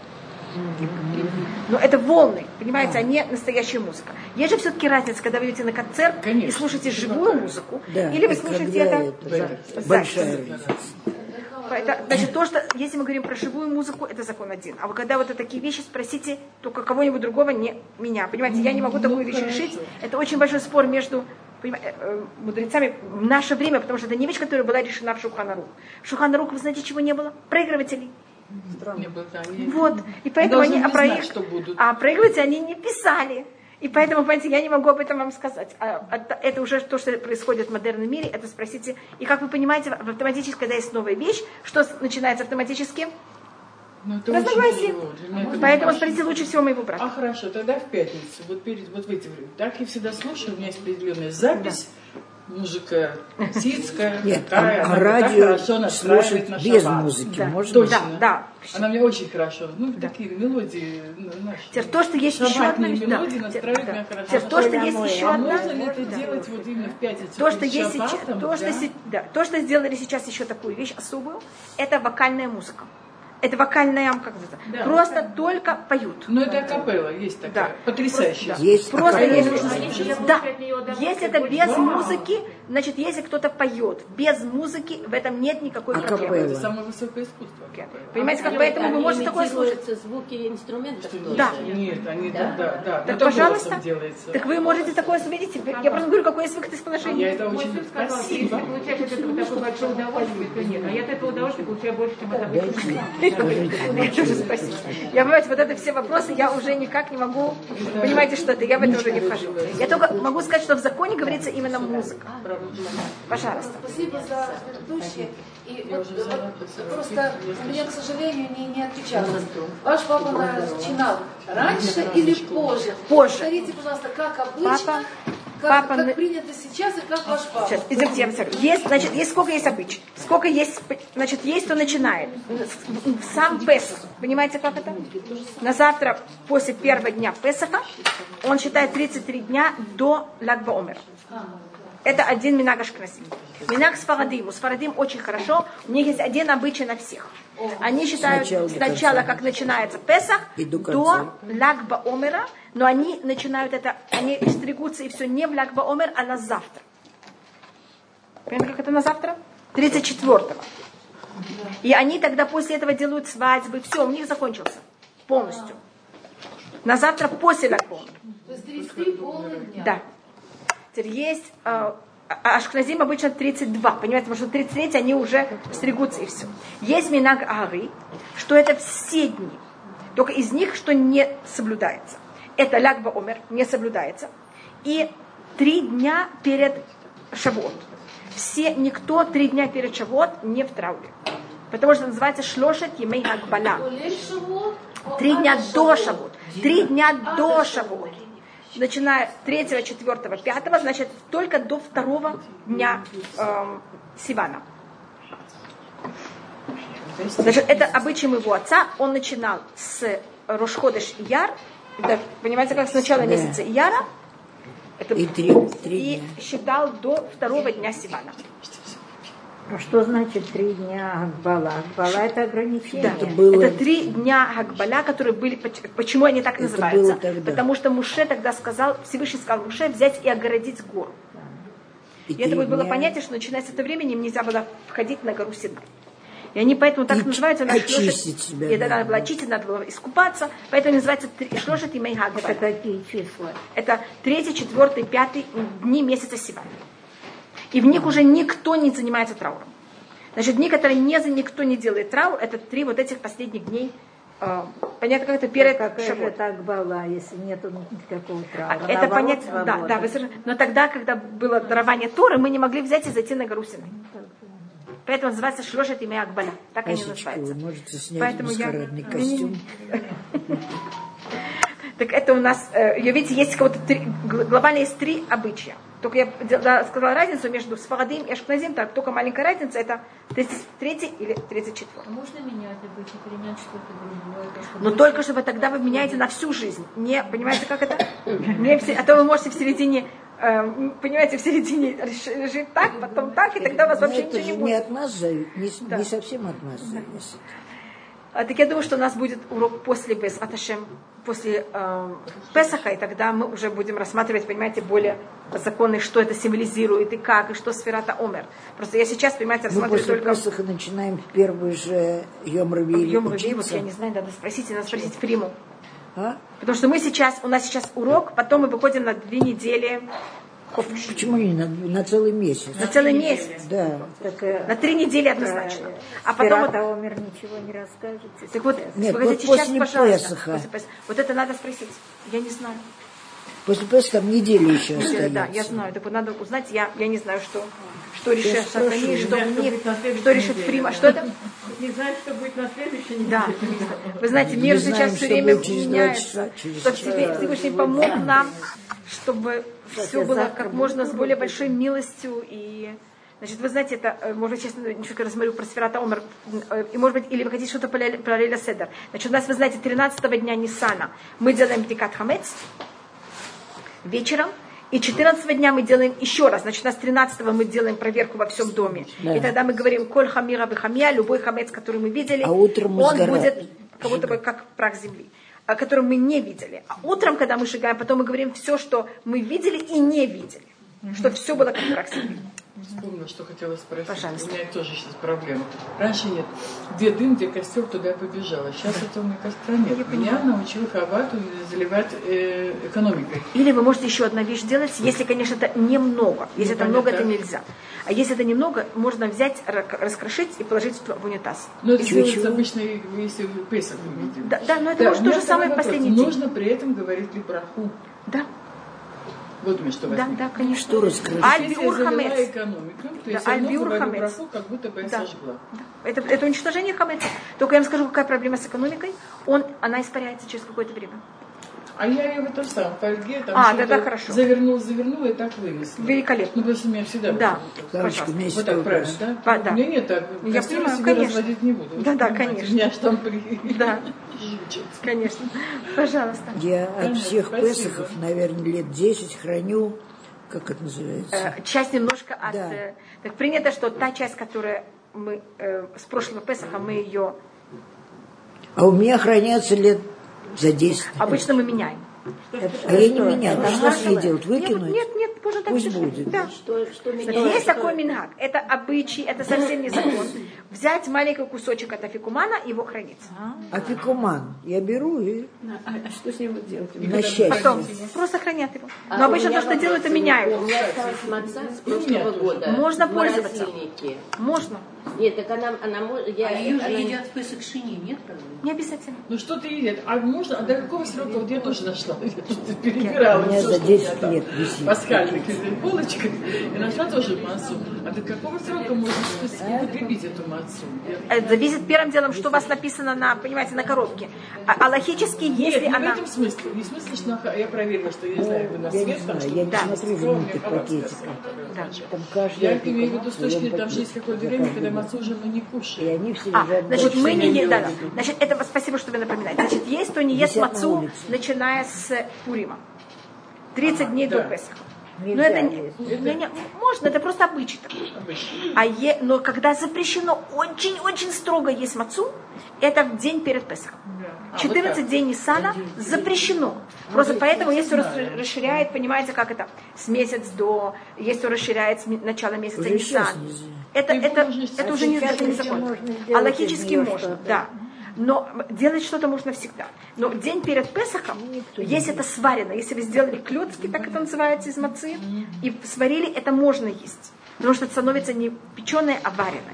Но это волны, понимаете, а не настоящая музыка. Есть же все-таки разница, когда вы идете на концерт, конечно, и слушаете живую музыку, да, или вы слушаете это большая разница. Это, значит, то, что, если мы говорим про живую музыку, это закон один. А вы когда вот такие вещи спросите, только кого-нибудь другого, не меня. Понимаете, я не могу такую вещь решить. Это очень большой спор между мудрецами в наше время, потому что это не вещь, которая была решена в Шулхан-Арух. В Шулхан-Арух, вы знаете, чего не было? Проигрывателей. Вот. И поэтому они а проигрыватели они не писали. И поэтому, понимаете, я не могу об этом вам сказать. Это уже то, что происходит в модерном мире, это спросите. И как вы понимаете, в автоматически, когда есть новая вещь, что начинается автоматически? Разногласия. Поэтому спросите лучше всего моего брата. А хорошо, тогда в пятницу, вот в эти времена. Так я всегда слушаю, у меня есть определенная запись. Музыка ситская, такая, а радио слушать без музыки, да. можно? Точно. Да. Она мне очень хорошо. Такие мелодии наши. То, что есть еще одна вещь. Мелодии настраивают меня хорошо. То, что есть еще одна. Можно ли это делать вот именно в пятницу? То, что есть сейчас, то, что сделали сейчас еще такую вещь особую, это вокальная музыка. Это вокальная, как это, просто только поют. Но это акапелла, есть такая, потрясающая. Есть просто есть. Да. Если это без музыки, значит, если кто-то поет без музыки, в этом нет никакой проблемы. Это самое высокое искусство. Понимаете, как поэтому вы можете такое слушать. Звуки инструментов тоже. Да. Нет, они да. Так, пожалуйста. Так вы можете такое увидеть. Я просто говорю, какой есть выход из положения. Я это очень спасибо. Если получаешь от этого такое большое удовольствие, то нет. А я от этого удовольствия получаю больше, чем от обычного. Я, понимаете, вот это все вопросы, я уже никак не могу, понимаете, что это, я в это уже не вхожу. Я только могу сказать, что в законе говорится именно музыка. Пожалуйста. Спасибо за предыдущее. И вот просто у меня, к сожалению, не отвечалось. Ваш папа начинал раньше или позже? Позже. Скажите, пожалуйста, как обычно, как принято сейчас и как ваш папа? Сейчас, извините, я вам скажу. Есть сколько есть обычай. Сколько есть, значит, есть, кто начинает. Сам Песах, понимаете, как это? На завтра, после первого дня Песаха, он считает 33 дня до Lag BaOmer. Это один минаг ашкеназим. Минаг сфарадим. У сфарадим очень хорошо. У них есть один обычай на всех. Они считают сначала, как начинается Песах, до Lag BaOmer, но они начинают это, они стригутся и все не в Lag BaOmer, а на завтра. Понимаете, как это на завтра? 34-го. И они тогда после этого делают свадьбы. Все, у них закончился. Полностью. На завтра после Lag BaOmer. То есть 33 полных дня. Да. Теперь есть... Ашкназим обычно 32, понимаете, потому что 33 они уже стригутся и все. Есть минаг ары, что это все дни, только из них, что не соблюдается. Это Lag BaOmer, не соблюдается. И 3 дня перед Шавуот. Никто 3 дня перед Шавуот не в трауре. Потому что это называется шлошет емей агбала. 3 дня до Шавуот. 3 дня до Шавуот. Начиная 3, 4, 5, значит, только до 2 дня Сивана. Значит, это обычай моего отца. Он начинал с Рош-ходеш Ияр, понимаете, как с начала месяца Ияра, и считал до 2 дня Сивана. А что значит 3 дня Агбала? Агбала это ограничение. Да, это 3 дня Агбаля, которые были, почему они так называются? Потому что Муше тогда сказал, Всевышний сказал Муше взять и огородить гору. И это было понятие, что начиная с этого времени им нельзя было входить на гору Синай. И они поэтому так называются. И это надо было очистить, надо было искупаться. Поэтому называется Шлошет и Мейхаг. Это какие числа? Это 3, 4, 5 дни месяца Сивана. И в них уже никто не занимается трауром. Значит, дни, которые никто не делает траур, это 3 вот этих последних дней. Понятно, как это перед Шавуот. Так была, если нет никакого траура. Это понятно, да, но тогда, когда было дарование Торы, мы не могли взять и зайти на гору Синай. Поэтому называется Шлошет имя Акбаля. Так они называются. Вы можете снять маскарадный костюм. Так это у нас, видите, есть глобально есть 3 обычая. Только я сказала разницу между Сфарадим и Ашкназим, так только маленькая разница, это 33 или 34. А можно менять обычай, перенять что-то другое? Но только чтобы тогда вы меняете на всю жизнь. Не, понимаете, как это? А то вы можете в середине, понимаете, в середине жить так, потом так, и тогда у вас вообще ничего не будет. Не от нас зависит, не совсем от нас зависит. Так я думаю, что у нас будет урок после после Песаха, и тогда мы уже будем рассматривать, понимаете, более законы, что это символизирует, и как, и что сферата Омер. Просто я сейчас, понимаете, рассматриваю только... Мы после Песаха начинаем в первый же Йом Ревии учиться. Вот я не знаю, надо спросить Фриму. Потому что у нас сейчас урок, потом мы выходим на 2 недели. Почему не на целый месяц? На целый месяц. Да. На 3 недели однозначно. А потом Омер ничего не расскажете. Так вот, нет, погодите, вот сейчас, после пожалуйста. Песаха. Вот это надо спросить. Я не знаю. После Песаха там неделя еще остается. Да, я знаю. Так вот надо узнать. Я не знаю, что решит Шатани, что у них, что решит Фрима. Что это? Не знаю, что будет на следующей неделе. Да. Вы знаете, мир сейчас все время меняется. Чтобы Всевышний помог нам, чтобы все было как можно с более большой милостью. И, значит, вы знаете, это, может быть, сейчас немножко рассмотрю про Сферата Омер, и, может быть, или вы хотите что-то про Лейля Седер. Значит, у нас, вы знаете, 13-го дня Ниссана мы делаем Бдикат Хамец вечером, и 14-го дня мы делаем еще раз. Значит, у нас 13-го мы делаем проверку во всем доме. Да. И тогда мы говорим «Коль хамира вихамия», любой хамец, который мы видели, утром он будет как будто бы как прах земли, который мы не видели. А утром, когда мы шагаем, потом мы говорим все, что мы видели и не видели. Чтобы все было как прах земли. Вспомнила, что хотела спросить. Пожалуйста. У меня тоже сейчас проблема. Раньше нет. Где дым, где костер, туда побежала. Сейчас этого, мне костра нет. Меня научил Хавату заливать экономикой. Или вы можете еще одну вещь делать, если, конечно, это немного. Если это много, это нельзя. А если это немного, можно взять, раскрошить и положить в унитаз. Но это делается обычно, если вы Песах увидите. Да, но это может то же самое в последний день. Нужно при этом говорить ли браху? Да. Вот думаю, что возьмет. Да, конечно. Что раскрыть? Если я завела экономику, то я все равно говорю браху, как будто бы я сожгла. Это уничтожение хамеца. Только я вам скажу, какая проблема с экономикой. Она испаряется через какое-то время. А я ее в этом самом фольге там завернула и так вынесла. Великолепно. Ну, потому что у меня всегда да. Вот так правильно, да? Да. У меня нет так. Я понимаю, себе конечно. разводить не буду. Да, конечно. У меня аж там Да. Конечно. Пожалуйста. Я от всех Песахов, наверное, лет 10 храню, как это называется? Часть немножко от... Да. Так принято, что та часть, которая мы с прошлого Песаха, мы ее... А у меня хранятся лет за 10. Обычно мы меняем. А я не меняю. А что с ней делать? Выкинуть? Нет, можно так Пусть держать. будет. Да. Есть такой мингак. Это обычай, это совсем не закон. Взять маленький кусочек от афикумана и его хранить. Афикуман. Я беру и... А что с ним делать? На счастье. Потом просто хранят его. Но обычно то, что делают, это меняют. У меня осталась маца с прошлого года. Можно в пользоваться. морозильнике. можно. Нет, так она ее же едят в Песах шини, нет, правда? Не обязательно. Ну что ты едят? А можно? А до какого срока? Вот я тоже нашла. Я что-то перебирала. У меня всё, за что 10 я лет висит. Пасхальных полочках. И нашла тоже массу. А до какого срока можно употребить эту массу? Это зависит первым делом, что у вас написано на, понимаете, на коробке. А логически, если Нет, она... в этом смысле. Не в смысле, что я проверила, что я знаю, вы на Я не свет там, знаю, что... я не смотрю желтых пакетиков. Там каждый Я имею в виду с точки зрения, там пакет. же есть какое-то время, когда массу уже мы не И кушаем. они все лежат значит, мы не не да. делаем. Значит, это спасибо, что вы напоминаете. Значит, есть, кто не ест Висят на мацу, улице. начиная с Пурима. 30 дней да. до Песаха. Но Нельзя это есть. можно, это просто обычай такой. Но когда запрещено очень строго есть мацу, это в день перед Песахом. 14 дней Ниссана запрещено. Просто поэтому, если расширяет, понимаете, как это, с месяц до, если расширяет с начала месяца Уже сейчас Ниссан. нельзя. Это уже не закон. А логически можно, да. Но делать что-то можно всегда. Но день перед Песахом, если это сварено, если вы сделали клёцки, так это называется, из мацы, и сварили, это можно есть. Потому что это становится не печеное, а вареное.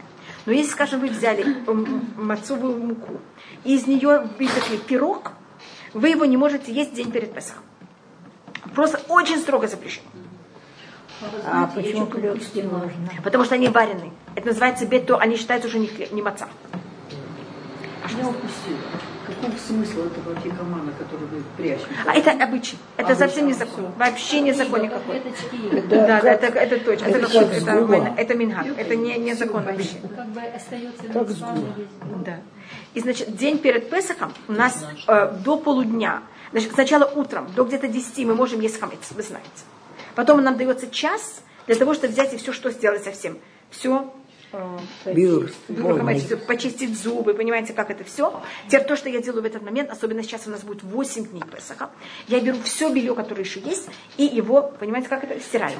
Но если, скажем, вы взяли мацовую муку, и из нее выпекли пирог, вы его не можете есть день перед Песахом. Просто очень строго запрещено. А почему клёцки можно? Потому что они вареные. Это называется бето, они считаются уже не маца. Я упустила. Каков смысл этого афикамана, который вы прячете? А это обычай. Это совсем не закон. Вообще не закон никакой. Да, это точно. Это минхаг. Это не закон вообще. Как бы остается Как Да. И значит, день перед Песахом у нас до полудня. Значит, сначала утром, до где-то 10 мы можем есть хамец, вы знаете. Потом нам дается час для того, чтобы взять и все, что сделать совсем. Все. Почистить зубы, понимаете, как это все. Теперь то, что я делаю в этот момент, особенно сейчас у нас будет 8 дней Песаха, я беру все белье, которое еще есть, и его, понимаете, как это, стираю.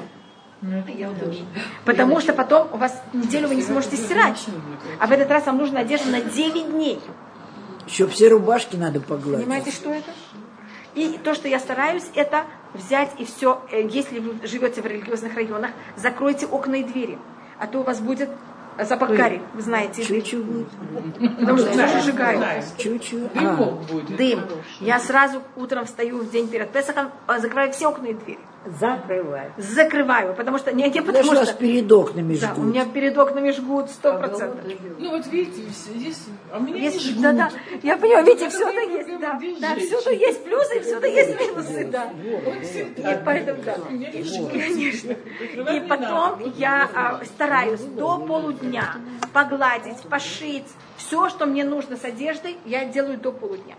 Потому что потом у вас неделю вы не сможете стирать. А в этот раз вам нужна одежда на 9 дней. Еще все рубашки надо погладить. Понимаете, что это? И то, что я стараюсь, это взять и все, если вы живете в религиозных районах, закройте окна и двери. А то у вас будет запах гари, вы знаете. Чуть-чуть будет. Потому что уже сжигаю. Чуть-чуть. Дымок будет. Дым. Я сразу утром встаю в день перед Песахом, закрываю все окна и двери. Закрываю, потому что... Не потому что вас перед окнами жгут. Да, у меня перед окнами жгут 100%. Ну вот видите, здесь... А у меня есть, не жгут. Да, я понимаю, видите, все-то есть. Да, все-то есть плюсы, все-то есть минусы. Да. И поэтому, да. Конечно. И потом я стараюсь до полудня погладить, пошить. Все, что мне нужно с одеждой, я делаю до полудня.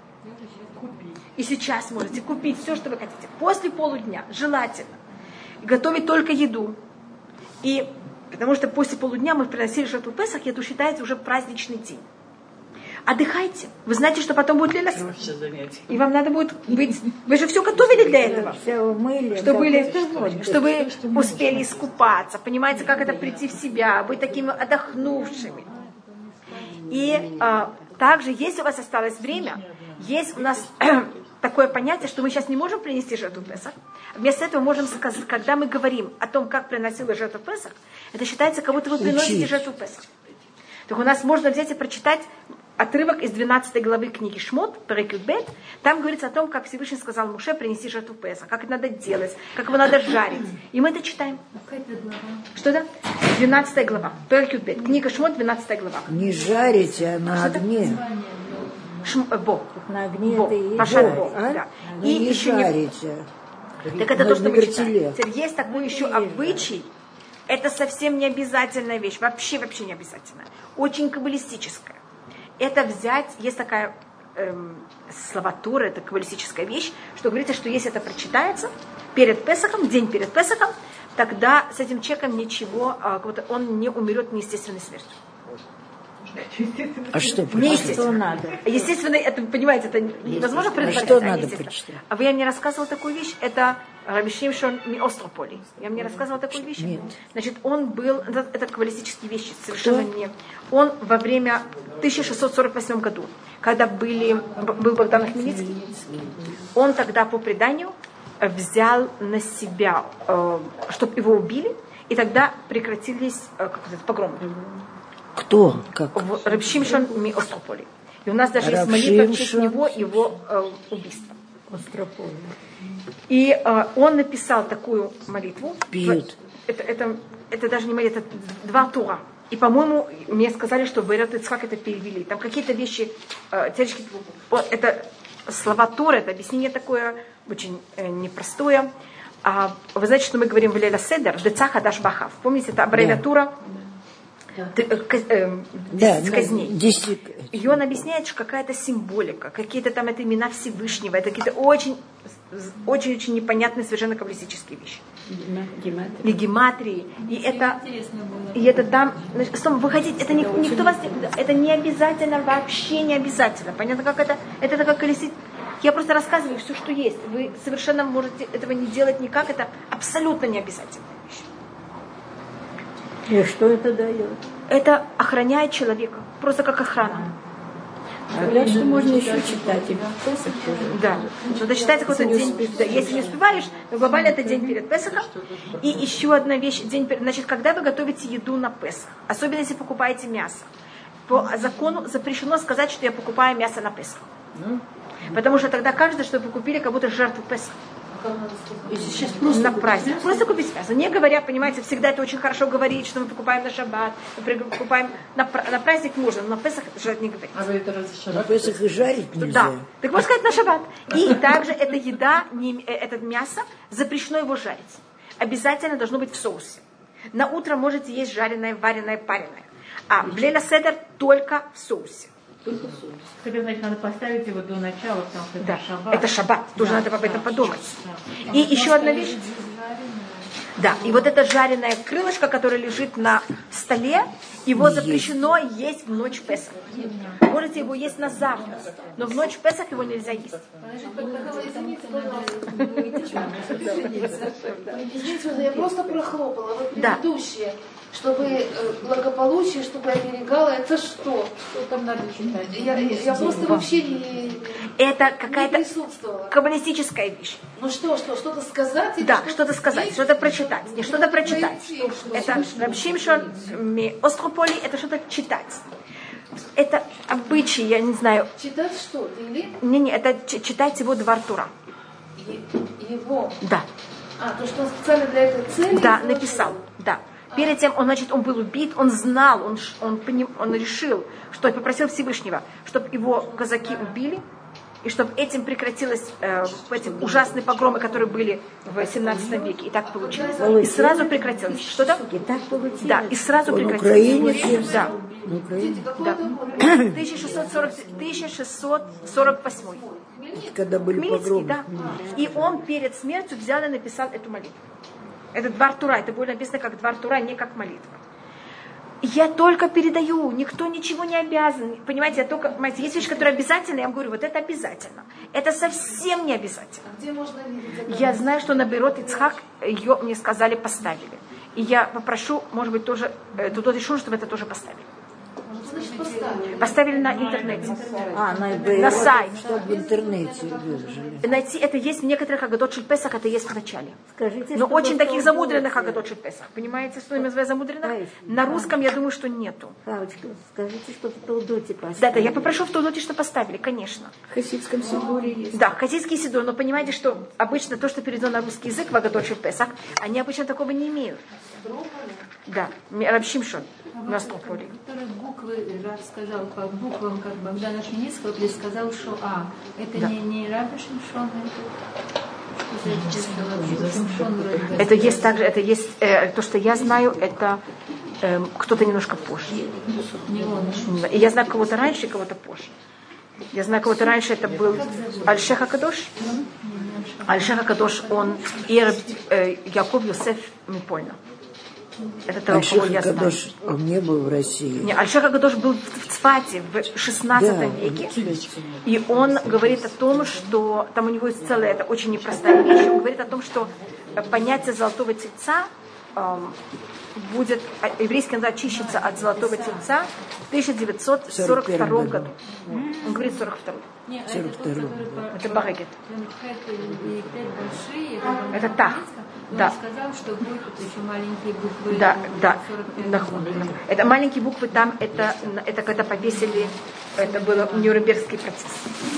И сейчас можете купить все, что вы хотите. После полудня желательно готовить только еду. И потому что после полудня мы приносили жертву Песах, и это считается уже праздничный день. Отдыхайте. Вы знаете, что потом будет леля. И вам надо будет быть... Вы же все готовили для этого. Все умыли. Чтобы успели искупаться. Понимаете, как это прийти в себя, быть такими отдохнувшими. И также, если у вас осталось время, есть у нас такое понятие, что мы сейчас не можем принести жертву Песах. Вместо этого можем сказать, когда мы говорим о том, как приносила жертву Песах, это считается, как будто вы приносите жертву Песах. Так у нас можно взять и прочитать отрывок из 12 главы книги Шмот, Перек Юд-бет. Там говорится о том, как Всевышний сказал Моше принести жертву Песах, как это надо делать, как его надо жарить. И мы это читаем. Что это? 12 глава. Перек Юд-бет. Книга Шмот, 12 глава. Не жарите, а на огне. На огне да. И не жарите. Так это то, что мы читаем. Теперь есть такой еще обычай. Это совсем не обязательная вещь. Вообще не обязательная. Очень каббалистическая. Это взять, есть такая словатура, это каббалистическая вещь, что говорится, что если это прочитается перед Песахом, день перед Песахом, тогда с этим человеком ничего, он не умрет неестественной смертью. А что что надо? Естественно, это, понимаете, это невозможно предположить. Что надо прочитать? А я мне рассказывала такую вещь, это Раби Шимшон Миострополи. Я мне рассказывала такую вещь. Нет. Значит, он был, это каббалистические вещи, совершенно не. Он во время 1648 году, когда был Богдан Хмельницкий, он тогда по преданию взял на себя, чтобы его убили, и тогда прекратились погромы. Кто? Как? Раб Шимшон Миострополи. И у нас даже есть молитва в честь него, его убийства. И он написал такую молитву. Пьют. Это даже не молитва, это 2 тура. И, по-моему, мне сказали, что в Эрет Ицхак это перевели. Там какие-то вещи, это слова Тора, это объяснение такое очень непростое. Вы знаете, что мы говорим в Лейла Седер, Децах Хадаш Бахав. Помните, это аббревиатура? Казней. И он объясняет, что какая-то символика, какие-то там это имена Всевышнего, это какие-то очень непонятные совершенно каббалистические вещи. И гематрии. И это там, выходить, это никто вас, это не обязательно, вообще не обязательно. Понятно, как это такая колесить. Я просто рассказываю все, что есть. Вы совершенно можете этого не делать никак, это абсолютно не обязательно. И что это дает? Это охраняет человека, просто как охрана. А дальше можно еще читать. И Песах тоже. Да. Надо читать какой-то день. Да. Если не успеваешь, то глобально это день перед Песахом. И еще одна вещь. Значит, когда вы готовите еду на Песах, особенно если покупаете мясо, по закону запрещено сказать, что я покупаю мясо на Песах. Потому что тогда кажется, что вы купили как будто жертву Песах. Сейчас просто на праздник. Просто купить мясо. Не говоря, понимаете, всегда это очень хорошо говорить, что мы покупаем на шаббат, мы покупаем на праздник можно, но на Песах жрать не говорить. А вы это разве шаббат? На Песах и жарить нельзя. Да. Так можно сказать на шаббат. И также эта еда, это мясо, запрещено его жарить. Обязательно должно быть в соусе. На утро можете есть жареное, вареное, пареное. А блейла седер только в соусе. Тогда, значит, надо поставить его до начала, потому что это шаббат. Это шаббат, тоже надо об этом подумать. И еще одна вещь. Да, и вот это жареное крылышко, которое лежит на столе, его запрещено есть в ночь Песах. Можете его есть на завтра, но в ночь Песах его нельзя есть. Извините, я просто прохлопала. Вот предыдущее. Чтобы благополучие, чтобы оберегало, это что? Что там надо читать? Я просто вообще не это какая-то присутствовала. каббалистическая вещь. Ну что-то сказать? Да, что-то сказать, что-то прочитать. Не что-то прочитать. Это Раб Шимшон Острополи, это что-то читать. Это обычай, я не знаю. Читать что? Или? Не, это читать его Двар Тора. Его? Да. То, что он специально для этой цели? Да, написал, да. Перед тем, он был убит, он знал, он решил, что попросил Всевышнего, чтобы его казаки убили, и чтобы этим прекратилось эти ужасные погромы, которые были в 17 веке. И так получилось. И сразу прекратилось. Что-то? И так получилось. Да, и сразу прекратилось. Украинец? Да. На Украине? Да. 1648. Когда были Хмельницкий, погромы. да. И он перед смертью взял и написал эту молитву. Это Двар Тура, это будет написано как Двар Тура, не как молитва. Я только передаю, никто ничего не обязан. Понимаете, понимаете, есть вещи, которые обязательны, я вам говорю, вот это обязательно. Это совсем не обязательно. Где можно видеть? Я знаю, что на Берот Ицхак ее мне сказали, поставили. И я попрошу, может быть, тоже, тут решено, чтобы это тоже поставили. Поставили на интернете. На сайт. Чтобы в интернете выложили. Найти это есть в некоторых Агадот Шель Песах, это есть в начале. Скажите, но очень таких замудренных Агадот Шель Песах. Понимаете, что я называю замудренных? На русском, я думаю, что нету. Павочка, скажите, что в Толдоте поставили. Да, я попрошу в Толдоте, что поставили, конечно. В хасидском сидуре есть. Да, хасидский сидур, но понимаете, что обычно то, что переведено на русский язык в Агадот Шель Песах, они обычно такого не имеют. Да, Раб Шимшон. Которые буквы, Рав сказал, по буквам, как Богдана Шминицкого предсказал Шоа. Это да. не Рав Шимшон, это есть также, это есть, то, что я знаю, это кто-то немножко позже. И я знаю кого-то раньше, кого-то позже. Я знаю кого-то раньше, это был Аль-Шех ха-Кадош. Аль-Шех ха-Кадош, он Яков Йосеф Мипольна. Это Аль-Шех ха-Кадош, он не был в России. Не, Аль-Шех ха-Кадош был в Цфате в 16 веке. И он говорит о том, что там у него есть целая, это очень непростая вещь. Он говорит о том, что понятие золотого тельца будет, еврейский народ очищется от золотого тельца в 1942 году. Он говорит 42-й. 42-й. Это Барегет. Это Тах. Да. Он сказал, что будет еще маленькие буквы. Да. Это маленькие буквы там, это когда повесили, это был Нюрнбергский процесс.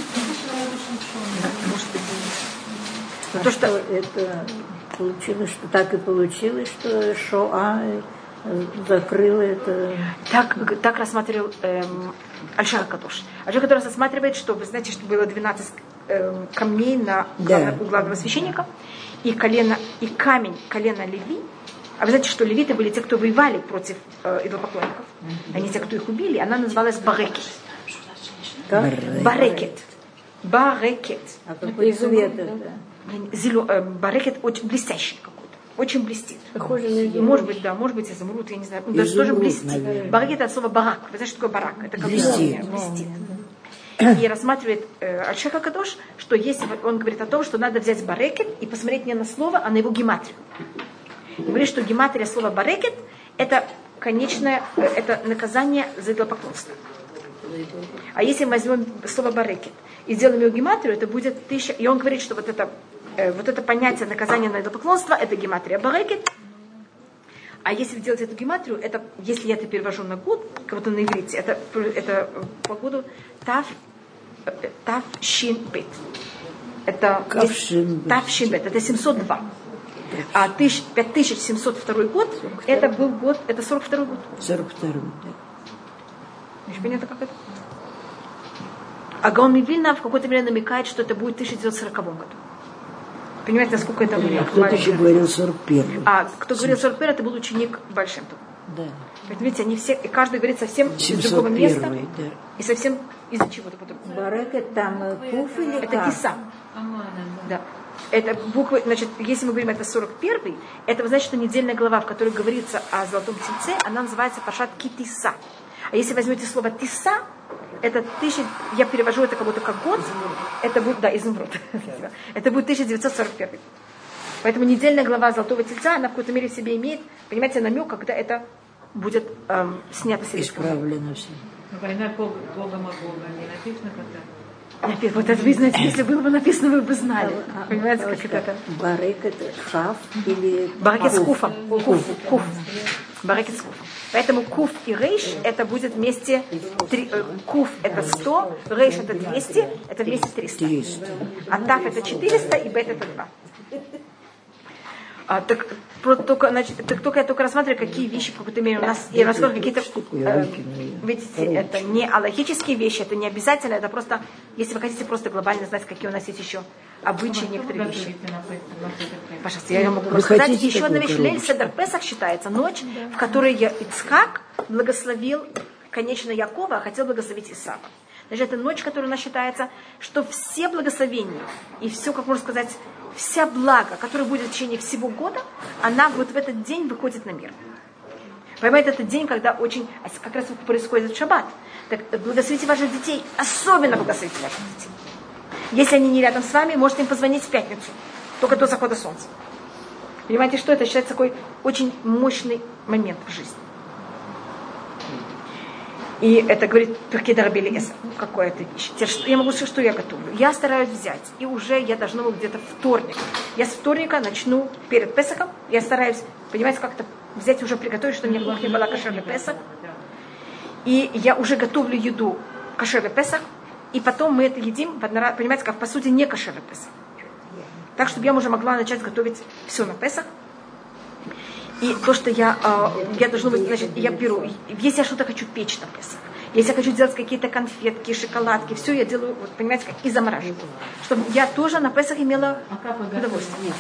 Да, то, что это получилось, что так и получилось, что Шоа закрыла это. Так рассматривал Аль-Шех ха-Кадош. Аль-Шех ха-Кадош рассматривает, что вы знаете, что было 12 камней у главного священника. И камень колена Леви. А вы знаете, что левиты были те, кто воевали против идолопоклонников. Они те, кто их убили. Она называлась Барекет. Барекет. А какой цвет это? Барекет очень блестящий какой-то. Очень блестит. Похоже на изумруд. Может быть, да, может быть изумруд, я не знаю. Даже тоже блестит. Барекет от слова барак. Вы знаете, что такое барак? Это как блестит. И рассматривает Аль-Шех ха-Кадош, что есть, он говорит о том, что надо взять барекет и посмотреть не на слово, а на его гематрию. И говорит, что гематрия слова барекет это конечное, это наказание за идолопоклонство. А если мы возьмем слово барекет и сделаем его гематрию, это будет 1000. И он говорит, что вот это понятие наказания на идолопоклонство, это гематрия барекет. А если делать эту гематрию, это, если я это перевожу на год, как будто на иврите, это по году тав шин бет. Это тав шин бет, это 702. А 5702 год, это был год, это 42 год. 42, да. Еще понятно, как это? А Гаон Мивильна в какой-то мере намекает, что это будет в 1940 году. Понимаете, насколько это было? Кто-то еще говорил 41. А кто говорил 41, это был ученик Бальшем Тов. Да. Поэтому, видите, они все, и каждый говорит совсем из другого места. Да. И совсем из-за чего-то по-другому. Барекет там куф или Это киса. Да. Это буквы, значит, если мы говорим, это 41-й, это значит, что недельная глава, в которой говорится о золотом тельце, она называется Пашат Китиса. А если возьмете слово Тиса, это я перевожу это как будто как год, это будет, да, изумруд. Это будет 1941. Поэтому недельная глава Золотого Тельца, она в какой-то мере в себе имеет, понимаете, намек, когда это будет снято с языка. Исправлено все. Война Бога не написано когда? Вот это вы знаете, если было бы написано, вы бы знали. Понимаете, как это? Барекет хав или... Барекет с куфом. Куф. Барекет с куфом. Поэтому куф и рейш это будет вместе, куф это 100, рейш это 200, это вместе 300. А тав это 400 и бет это 2. Только я рассматриваю, какие вещи в какой-то мере у нас, я рассказываю какие-то, видите, это не алахические вещи, это не обязательно, это просто, если вы хотите просто глобально знать, какие у нас есть еще обычаи, некоторые вещи. Пожалуйста, я могу рассказать. Еще одна вещь, Лейль Седер Песах считается ночь, в которой Ицхак благословил, конечно, Якова, а хотел благословить Исава. Значит, это ночь, которая у нас считается, что все благословения и все, как можно сказать, вся блага, которая будет в течение всего года, она вот в этот день выходит на мир. Понимаете, это день, когда очень, как раз происходит шаббат. Так благословите ваших детей, особенно благословите ваших детей. Если они не рядом с вами, можете им позвонить в пятницу, только до захода солнца. Понимаете, что это считается такой очень мощный момент в жизни. И это говорит Перкей Раби Элиэзер, какая-то вещь. Я могу сказать, что я готовлю. Я стараюсь взять, и уже я должна быть где-то вторник. Я с вторника начну перед Песахом, я стараюсь, понимаете, как-то взять уже приготовить, что у меня в кухне была кошерный Песах. И я уже готовлю еду кошерный Песах, и потом мы это едим, понимаете, как по сути не кошерный Песах. Так, чтобы я уже могла начать готовить все на Песах. И то, что я должна быть, значит, я беру, если я что-то хочу печь на Песах, если я хочу сделать какие-то конфетки, шоколадки, все я делаю, вот, понимаете, как и замораживаю. Чтобы я тоже на Песах имела удовольствие.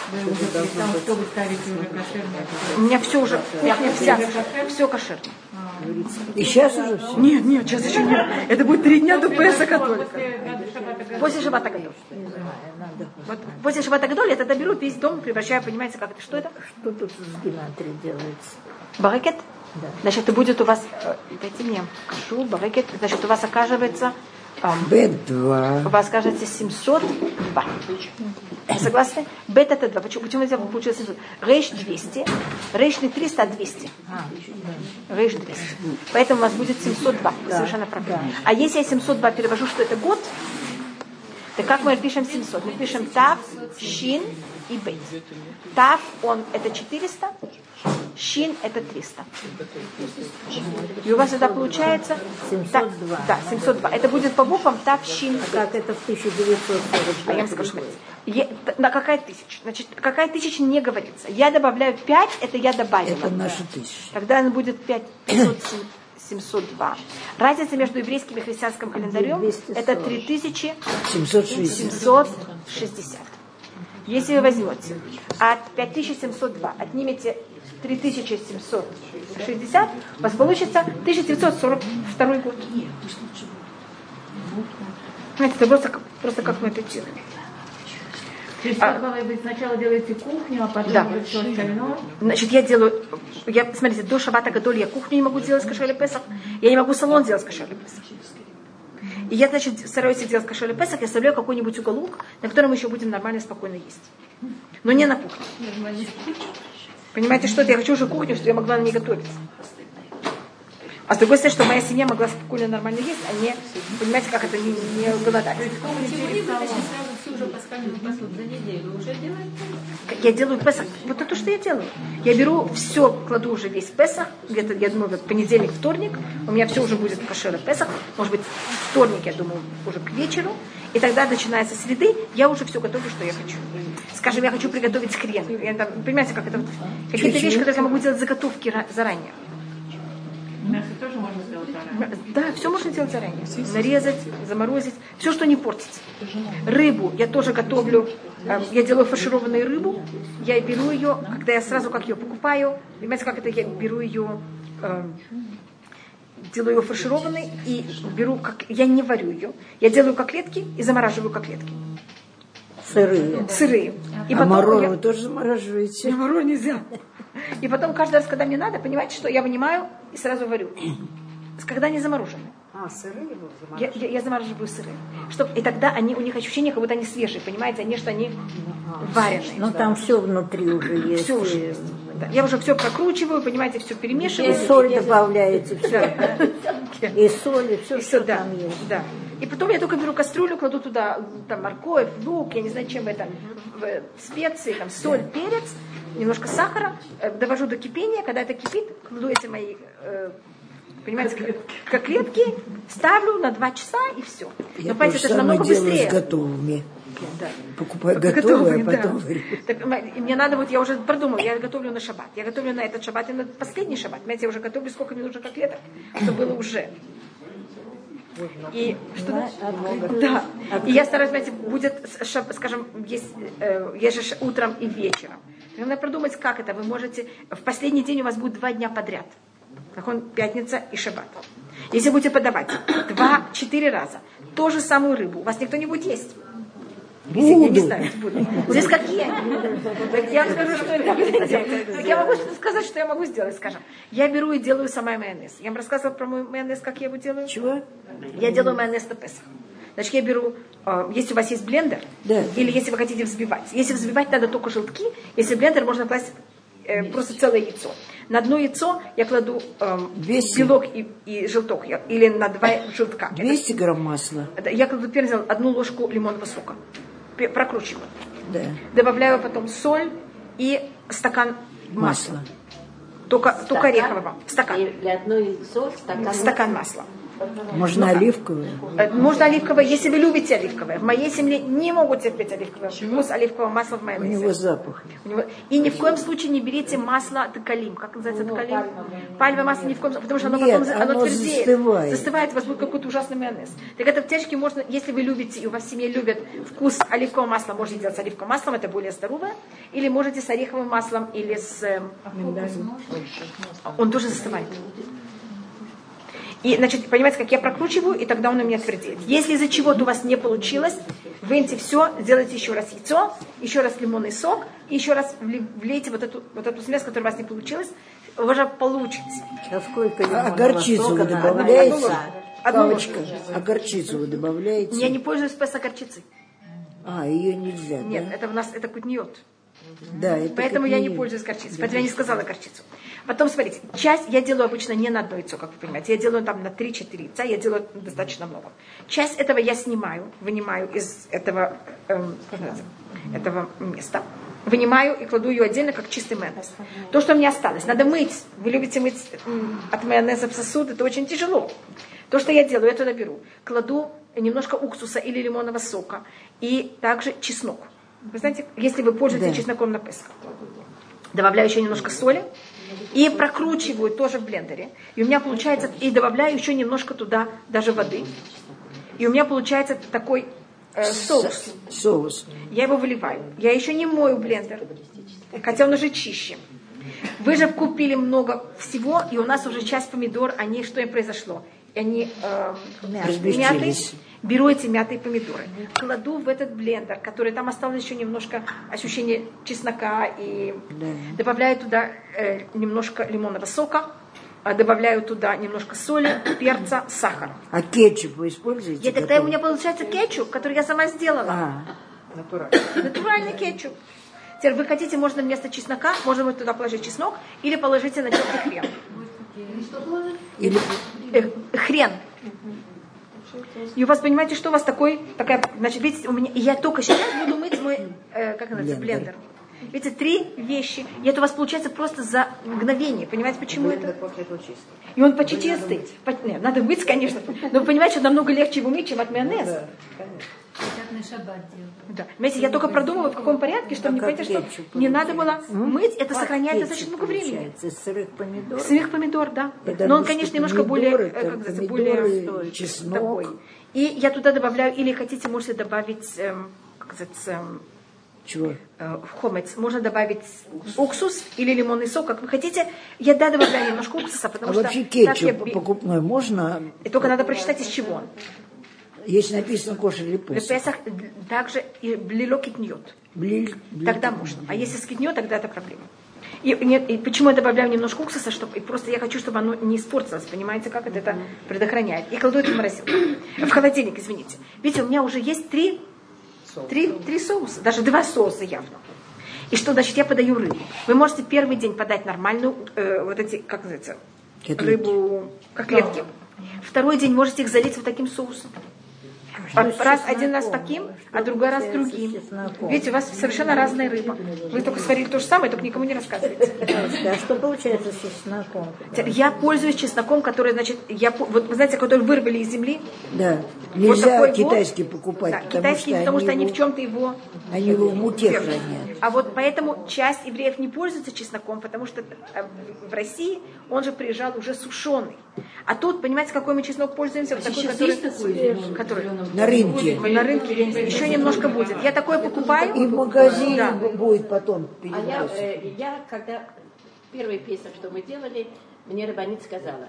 У меня все уже, все кошерно. И сейчас уже все? Нет, сейчас еще нет. Это будет 3 дня до Песаха только. После Шаббата Гадоль. Вот после Шаббата Гадоль я тогда беру весь дом, превращаю, понимаете, как это, что это? Что тут с гематрией делается? Барекет? Да. Значит, это будет у вас, дайте мне кашу, барекет, значит, у вас окажется... Бет-2. У вас окажется 702. Согласны? Бет это 2. Почему у тебя получилось 700? Рейш 200. Рейш не 300, а 200. Рейш 200. Поэтому у вас будет 702. Совершенно правильно. А если я 702 перевожу, что это год, то как мы пишем 700? Мы пишем Тав, Шин и Бейт. Тав, он это 400, Шин это 300. И у вас это получается 702. Да, 702. Это будет по буквам Тав, Шин, Бейт. Как это в 1940? А я вам скажу, на какая тысяча? Значит, какая тысяча не говорится. Я добавляю 5, это я добавила. Это наша тысяча. Тогда она будет 702. Разница между еврейским и христианским календарем это 3760. Если вы возьмете от 5702, отнимете 3760, у вас получится 1942 год. Это просто как мы это делаем. То есть вы сначала делаете кухню, а потом вы все остальное? Значит, смотрите, до Шаббата Гадоль я кухню не могу делать с кошерный Песах, я не могу салон делать с кошерный Песах. И я, значит, стараюсь делать кошерный Песах, я оставляю какой-нибудь уголок, на котором мы еще будем нормально, спокойно есть. Но не на кухне. Понимаете, что это? Я хочу уже кухню, чтобы я могла на ней готовить. А с другой стороны, что моя семья могла спокойно, нормально есть, а не, понимаете, как это, не голодать. Всю уже пасхальную посуду за неделю уже делаете? Я делаю Песах. Вот это то, что я делаю. Я беру все, кладу уже весь Песах. Где-то, я думаю, понедельник, вторник. У меня все уже будет кошер и Песах. Может быть, вторник, я думаю, уже к вечеру. И тогда, начинается среды, я уже все готовлю, что я хочу. Скажем, я хочу приготовить хрен. Понимаете, как это? Какие-то вещи, которые я могу делать заготовки заранее. Мясо тоже можно сделать заранее? Да, все можно делать заранее. Нарезать, заморозить, все, что не портится. Рыбу я тоже готовлю. Я делаю фаршированную рыбу. Я беру ее, когда я сразу как ее покупаю. Понимаете, как это? Я беру ее, делаю ее фаршированной и беру, как я не варю ее. Я делаю котлетки и замораживаю котлетки. Сырые. И а мороженое вы тоже замораживаете? Мороженое нельзя. И потом каждый раз, когда мне надо, понимаете, что я вынимаю и сразу варю. Когда они заморожены. Сырые вы замораживаете? Я замораживаю сырые. И тогда у них ощущение, как будто они свежие, понимаете, что они вареные. Но там все внутри уже есть. Все уже есть. Да. Я уже все прокручиваю, понимаете, все перемешиваю. И соль добавляете, все. И соль, и все, что там есть. Да. И потом я только беру кастрюлю, кладу туда там, морковь, лук, я не знаю, чем это, специи, там, соль, перец, немножко сахара, довожу до кипения, когда это кипит, кладу эти мои, понимаете, котлетки, ставлю на 2 часа и все. Я но, понимаете, это же намного быстрее. С готовыми. Да. Покупаю готовые, а потом... Так, мне надо, я уже продумала, я готовлю на шаббат. Я готовлю на этот шаббат и на последний шаббат. Понимаете, я уже готовлю, сколько мне нужно котлеток, чтобы было уже. И что да. И я стараюсь, знаете, будет, скажем, есть же утром и вечером. Надо продумать, как это. Вы можете, в последний день у вас будет 2 дня подряд. Как он, пятница и шаббат. Если будете подавать 2-4 раза ту же самую рыбу, у вас никто не будет есть. Я не знаю, буду. Здесь какие? Я вам скажу, что я могу сказать, что я могу сделать, скажем. Я беру и делаю сама майонез. Я вам рассказывала про мой майонез, как я его делаю. Чего? Я делаю майонез на Песах. Значит, я беру, если у вас есть блендер, да. Или если вы хотите взбивать. Если взбивать, надо только желтки. Если в блендер, можно класть просто целое яйцо. На одно яйцо я кладу белок и желток. Или на 2 желтка. 200 грамм масла. Я кладу первый 1 ложку лимонного сока. Прокручиваю. Да. Добавляю потом соль и стакан масла. Только орехового. Стакан. И для одной яйцо стакан масла. Можно оливковое? Можно оливковое, если вы любите оливковое. В моей семье не могут терпеть оливковое. Вкус оливкового масла в майонезе. У него запах. И ни в коем случае не берите масло декалим. Как называется декалим? Пальмовое масло ни в коем случае. Потому что оно потом твердеет. Застывает, у вас будет какой-то ужасный майонез. Так это в тяжке можно, если вы любите, и у вас в семье любят вкус оливкового масла, можете делать с оливковым маслом, это более здоровое. Или можете с ореховым маслом, или с... Он тоже застывает. И, значит, понимаете, как я прокручиваю, и тогда он у меня твердеет. Если из-за чего-то у вас не получилось, выньте все, сделайте еще раз яйцо, еще раз лимонный сок, и еще раз влейте вот эту смесь, которая у вас не получилась, вы уже получите. А сколько лимонного горчицу вы добавляете? А горчицу вы добавляете? Я не пользуюсь Песах горчицей. Ее нельзя, Нет, да? это у нас, это кутниот. Да, это поэтому я не пользуюсь горчицей. Поэтому я не сказала горчицу. Потом, смотрите, часть я делаю обычно не на одно яйцо, как вы понимаете. Я делаю там на 3-4 яйца, я делаю достаточно много. Часть этого я снимаю, вынимаю из этого места. Вынимаю и кладу ее отдельно, как чистый майонез. То, что мне осталось, надо мыть. Вы любите мыть от майонеза в сосуд, это очень тяжело. То, что я делаю, я туда беру. Кладу немножко уксуса или лимонного сока. И также чеснок. Вы знаете, если вы пользуетесь чесноком на Песах. Добавляю еще немножко соли. И прокручиваю тоже в блендере. И у меня получается, и добавляю еще немножко туда даже воды. И у меня получается такой соус. Я его выливаю. Я еще не мою блендер. Хотя он уже чище. Вы же купили много всего, и у нас уже часть помидор, что им произошло? Они мятые. Беру эти мятые помидоры, кладу в этот блендер, который там осталось еще немножко ощущения чеснока, и добавляю туда немножко лимонного сока, добавляю туда немножко соли, перца, сахара. А кетчуп вы используете? И тогда у меня получается кетчуп, который я сама сделала. Натуральный кетчуп. Теперь вы хотите, можно вместо чеснока, можно туда положить чеснок или положите натертый хрен. Или хрен. И у вас, понимаете, что у вас такая, значит, видите, у меня, и я только сейчас буду мыть мой, как называется, блендер. Видите, 3 вещи. И это у вас получается просто за мгновение. Понимаете, почему это? И он почти чистый. Нет, надо мыть, конечно. Но вы понимаете, что намного легче его мыть, чем от майонеза. Да. Понимаете, я только продумала, в каком порядке, чтобы не понять, что не надо было мыть. Это сохраняет достаточно много времени. Сырых помидор. Сырых помидор, да. Но он, конечно, немножко более, как называется, более чеснок. Такой. И я туда добавляю, или хотите, можете добавить, как называется, чего? В хомец. Можно добавить уксус или лимонный сок, как вы хотите. Я добавляю немножко уксуса, потому что... вообще кетчуп покупной можно? И только надо прочитать, из чего он. Если написано кошер или Песах. Песах также и блило китнет. Тогда можно. А если скитнет, тогда это проблема. И почему я добавляю немножко уксуса, чтобы, и просто я хочу, чтобы оно не испортилось. Понимаете, как это предохраняет. И кладу это в морозилку. В холодильник, извините. Видите, у меня уже есть 3 соуса. Даже 2 соуса явно. И что, значит, я подаю рыбу. Вы можете первый день подать нормальную, вот эти, как называется, рыбу, котлетки. Второй день можете их залить вот таким соусом. Один раз таким, а другой раз другим. Видите, у вас совершенно разная рыба. Вы только сварили то же самое, только никому не рассказываете. А что получается с чесноком? Я пользуюсь чесноком, который, значит, вот вы знаете, который вырвали из земли. Да. Нельзя вот китайский покупать, да, потому что они в чем-то его... Они его в муке хранят. А вот поэтому часть евреев не пользуется чесноком, потому что в России он же приезжал уже сушеный. А тут, понимаете, какой мы чеснок пользуемся? Вот такой, который на рынке. На рынке еще немножко будет. Я такое покупаю. И в магазине будет потом. Я, когда первый Песах, что мы делали, мне рабанит сказала: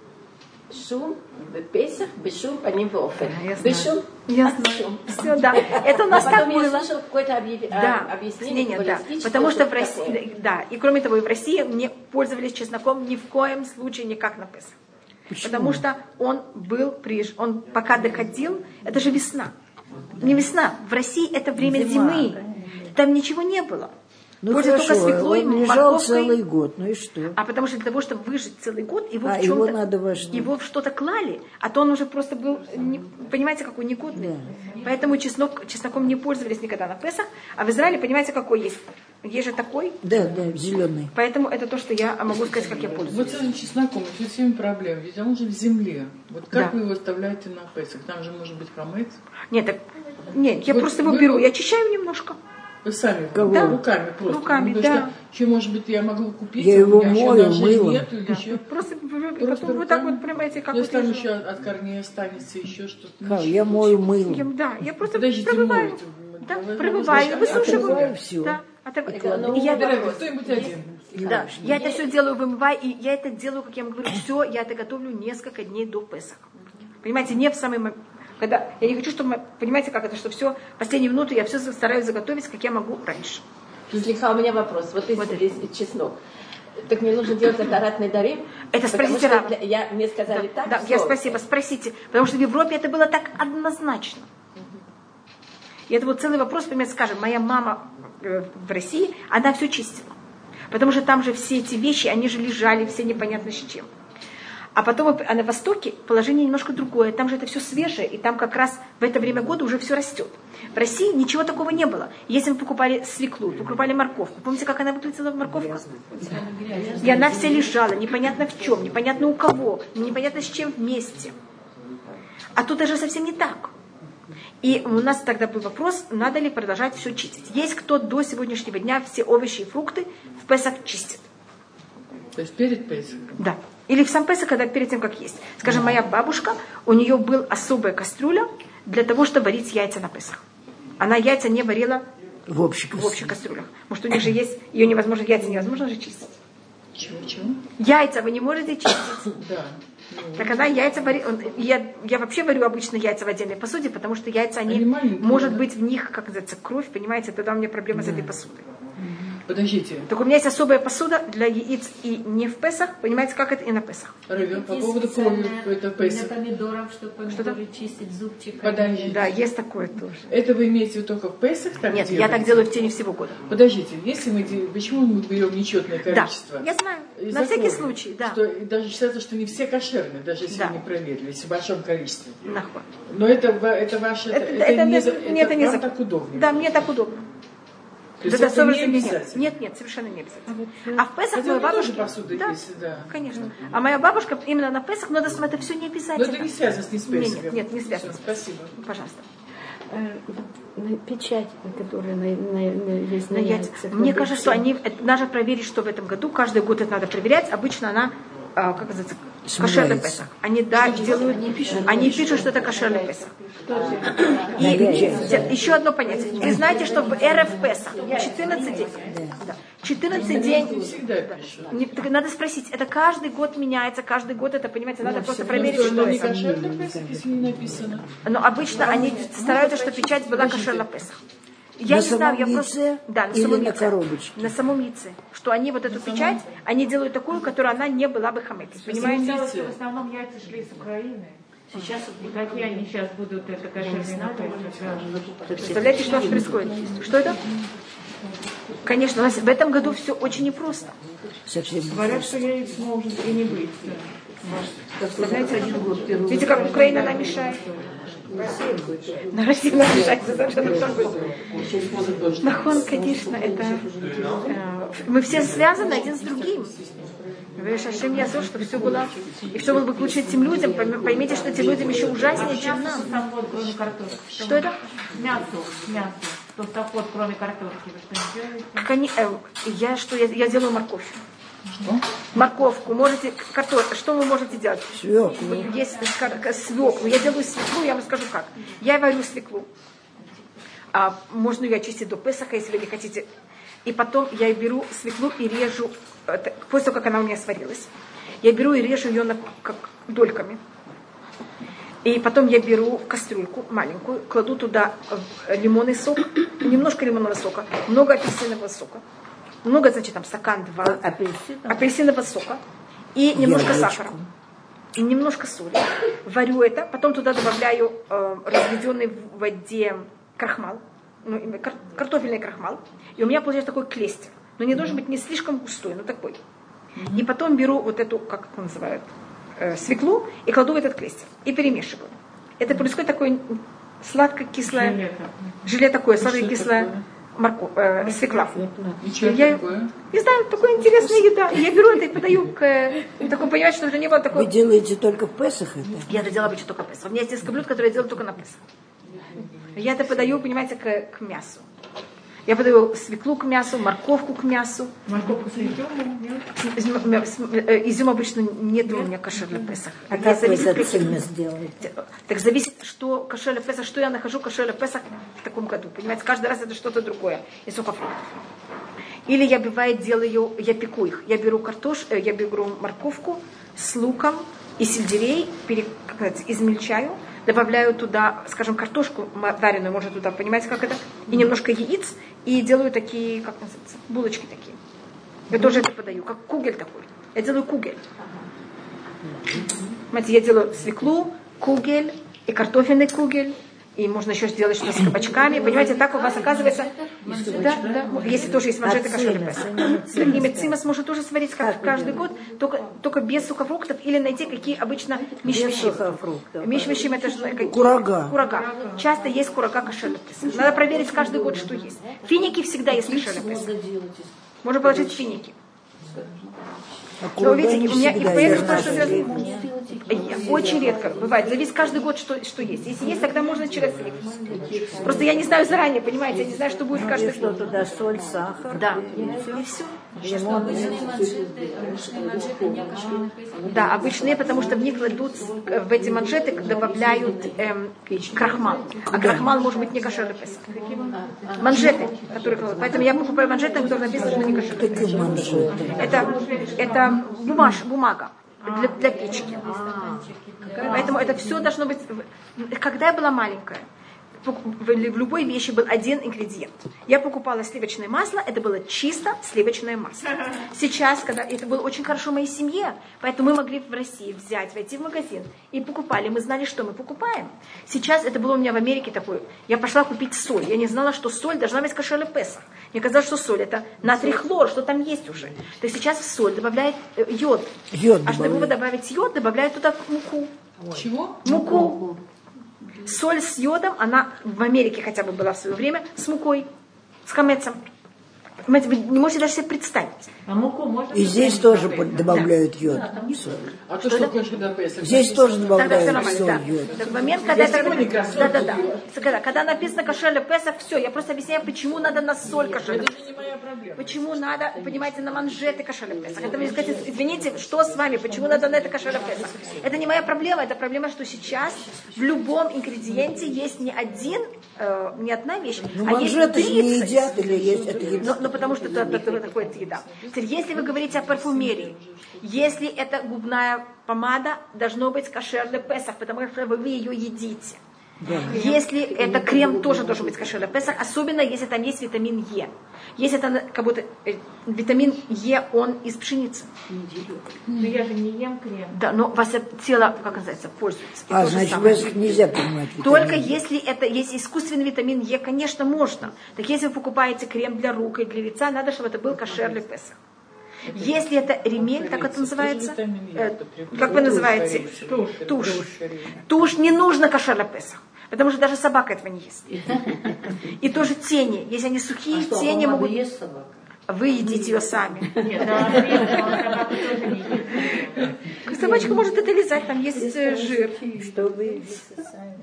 шум, Песах, бешум, паним вофен. Бешум, шум. Все, да. Это у нас так было. Я слышала какое-то объяснение. Да. Потому что в России, да, и кроме того, и в России не пользовались чесноком ни в коем случае никак на Песах. Почему? Потому что он пока доходил, это же весна. Не весна. В России это время зимы. Там ничего не было. Ну хорошо, свеклой, он лежал целый год, ну и что? А потому что для того, чтобы выжить целый год, его в его надо во что? Его в что-то клали, а то он уже просто был, понимаете, какой негодный. Да. Поэтому чесноком не пользовались никогда на Песах, а в Израиле, понимаете, какой есть? Есть же такой. Да, зеленый. Поэтому это то, что я могу сказать, как я пользуюсь. Вот с этим чесноком, с всеми проблемами, ведь он же в земле. Вот как вы его оставляете на Песах? Там же может быть хамец? Нет, я просто его беру, я очищаю немножко. Вы сами руками просто. Руками, да. Еще, может быть, я могу купить. Я его мою, мылом. Просто вот так вот, понимаете, как вот. Если там еще от корней останется еще что-то. Я мою мылом. Да, я просто промываю. Да, промываю, высушиваю. Все. Да. Кто-нибудь один. Да, я это все делаю, вымываю, и я это делаю, как я вам говорю, все, я это готовлю несколько дней до Песаха. Понимаете, не в самый момент. Когда я не хочу, чтобы, понимаете, как это, что все, последнюю минуту я все стараюсь заготовить, как я могу раньше. Слиха, у меня вопрос. Вот здесь чеснок. Так мне нужно делать атаратный дарим? Это спросите Рава. Мне сказали так. Да, спасибо, спросите. Потому что в Европе это было так однозначно. И это вот целый вопрос, например, скажем, моя мама в России, она все чистила. Потому что там же все эти вещи, они же лежали, все непонятно с чем. А потом, а на Востоке положение немножко другое. Там же это все свежее, и там как раз в это время года уже все растет. В России ничего такого не было. Если мы покупали свеклу, покупали морковку. Помните, как она выглядела в морковке? И она вся лежала, непонятно в чем, непонятно у кого, непонятно с чем вместе. А тут даже совсем не так. И у нас тогда был вопрос, надо ли продолжать все чистить. Есть кто до сегодняшнего дня все овощи и фрукты в Песах чистит. То есть перед Песахом? Да. Или в сам Песах, когда перед тем, как есть. Скажем, моя бабушка, у нее была особая кастрюля для того, чтобы варить яйца на Песах. Она яйца не варила в общих кастрюлях. Может, у них же есть, ее невозможно, яйца невозможно же чистить. Чего? Яйца вы не можете чистить. Да. Так она яйца варит. Я вообще варю обычно яйца в отдельной посуде, потому что яйца, они может быть в них, как называется, кровь, понимаете, тогда у меня проблема с этой посудой. Подождите. Так у меня есть особая посуда для яиц и не в Песах. Понимаете, как это и на Песах. Равен, по поводу крови, это Песах. Для помидоров, чтобы помидоры чистить зубчиками. Подождите. Да, есть такое тоже. Это вы имеете в виду только в Песах? Так Нет, делаете? я так делаю в течение всего года. Подождите, если почему мы берем нечетное количество? Да, я знаю. Из На всякий закона, случай, да. Что даже считается, что не все кошерные, даже если Да. вы не проверили, если в большом количестве. Нахуй. Но это ваше... Это не вам закон. так удобнее. Да, мне так удобно. То есть Да, это не нет, обязательно? нет, совершенно не обязательно. А в Песах Хотя моя у меня тоже бабушка... посуда да, есть, да. конечно. А моя бабушка именно на Песах, но это все не Но обязательно. это не связано с Песахом. Нет, не связано. Все, спасибо. Пожалуйста. Печать, которая есть на яйцах. Мне кажется, что они... Надо проверить, что в этом году. Каждый год это надо проверять. Обычно она... Как называется? Кошерный Песах. Они делают... Они пишут, что это кошерный Песах. И еще одно понятие. Вы знаете, что в РФ Песах 14 дней. 14 дней. Надо спросить, это каждый год меняется, каждый год это, понимаете, надо просто проверить, что не это. кошерный Песах, если не написано. Но обычно они стараются, чтобы печать была кошерный Песах. Я на не знаю, я яйце просто... Да, на или самом на яйце. коробочке? На самом яйце. Что они вот эту печать, они делают такую, которая она не была бы хамец. Понимаете? В основном яйца шли из Украины. Сейчас и какие они сейчас будут это кошерные напитки. Представляете, что у нас происходит? Что это? Конечно, у нас в этом году все очень непросто. Совсем. Говорят, что яиц может и не быть. Знаете, видите, как Украина нам мешает? На Россию нам мешает. Нахон, конечно, это... Мы все связаны один с другим. Говоришь, Ашем Язор, чтобы все было... И все было бы лучше этим людям. Поймите, что этим людям еще ужаснее, чем нам. Кроме картошки. Что это? Мясо. Тостоход, кроме картошки. Вы что не делаете? Я делаю морковь. Что? Морковку. Можете, что вы можете делать? Свеклу. Есть свеклу. Я делаю свеклу, я вам скажу как. Я варю свеклу. Можно ее очистить до Песаха, если вы не хотите. И потом я беру свеклу и режу, после того, как она у меня сварилась. Я беру и режу ее как дольками. И потом я беру кастрюльку маленькую, кладу туда лимонный сок, немножко лимонного сока, много апельсинового сока. Много, значит, там стакан 2 апельсинового сока и немножко сахара. И немножко соли. Варю это, потом туда добавляю разведенный в воде крахмал, картофельный крахмал. И у меня получается такой клейстер. Но не должен быть не слишком густой, но такой. И потом беру вот эту, как это называют, свеклу и кладу в этот клейстер. И перемешиваю. Это происходит такое сладко-кислое желе такое, сладко-кислое. Свекла. Я не знаю, такая интересная еда. Я беру это и подаю такой, понимаете, что это не было такого. Вы делаете только в Песах это? Я это делала обычно только в Песах. У меня есть несколько блюд, которые я делаю только на Песах. Я это подаю, понимаете, к мясу. Я подаю свеклу к мясу, морковку к мясу. Морковку с изюмом? Изюм обычно нет у меня кошер для Песах. А как вы это цимес делаете? Так зависит, что кошер для Песах, что я нахожу кошер для Песах в таком году. Понимаете, каждый раз это что-то другое. И сухофруктов. Или я, бывает, делаю, я пеку их. Я беру я беру морковку с луком и сельдерей, измельчаю, добавляю туда, скажем, картошку вареную, можно туда, понимаете, как это, и немножко яиц, и делаю такие, как называется, булочки такие. Я тоже это подаю, как кугель такой. Я делаю кугель. Понимаете, я делаю свеклу, кугель и картофельный кугель. И можно еще сделать что-то с кабачками. Понимаете, так у вас оказывается... Да. Если тоже есть манжеты кошерный Песах. Цимас можно тоже сварить каждый год, только без сухофруктов, или найти какие обычно мишвишим. Мишвишим это же... Курага. Часто есть курага кошерный Песах. Надо проверить каждый год, что есть. Финики всегда есть кошерный Песах. Можно положить финики. Но видите, у меня и в Песах тоже очень редко бывает. Зависит каждый год, что есть. Если есть, тогда можно через них. Просто я не знаю заранее, понимаете, я не знаю, что будет каждый год. Туда соль, сахар. Да. И все. Да, обычные, потому что в них кладут, в эти манжеты добавляют крахмал. А крахмал может быть не кошерный Песах. Манжеты, которые кладут. Поэтому я покупаю манжеты, которые написано, что не кошерный Песах. Это бумага для печки. Поэтому это все должно быть... Когда я была маленькая, в любой вещи был один ингредиент. Я покупала сливочное масло, это было чисто сливочное масло. Сейчас, когда это было очень хорошо в моей семье, поэтому мы могли в России взять, войти в магазин и покупали. Мы знали, что мы покупаем. Сейчас это было у меня в Америке такое. Я пошла купить соль. Я не знала, что соль должна быть кошер ле-песах. Мне казалось, что соль это натрий хлор, что там есть уже. То есть сейчас в соль добавляет йод. А чтобы добавить йод, добавляют туда муку. Чего? Муку. Соль с йодом, она в Америке хотя бы была в свое время, с мукой, с хамецом. Вы не можете даже себе представить. А муку можно? И здесь тоже добавляют йод. А то, что кошер ле-песах? Здесь тоже добавляют соль, да. йод. Так, в момент, когда когда написано кошер ле-песах, все, я просто объясняю, почему надо на соль кошер ле-песах. Это не моя проблема. Почему надо, понимаете, на манжеты кошер ле-песах. Это вы скажете, извините, что с вами, почему надо на это кошер ле-песах. Это не моя проблема, это проблема, что сейчас в любом ингредиенте есть не одна вещь, а есть 30. Не едят или есть это еда? Но потому что это такое еда. Теперь, если вы говорите о парфюмерии, если это губная помада, должно быть кошер ле-песах, потому что вы ее едите. Да. Если это крем, тоже должен быть кошер ле-песах, особенно если там есть витамин Е. Если это как будто витамин Е, он из пшеницы. Но я же не ем крем. Да, но ваше тело, как называется, пользуется. Значит, в этих нельзя принимать витамин. Только если это есть искусственный витамин Е, конечно, можно. Так если вы покупаете крем для рук и для лица, надо, чтобы это был кошер ле-песах. Если это ремель, так это называется, как вы называете? Тушь. Тушь не нужно кошер ле-песах. Потому что даже собака этого не ест. И тоже тени. Если они сухие, тени могут... Есть собака? Вы едите ее сами. Нет, собака тоже не ест. Собачка может это лизать, там есть жир. Что вы едите сами?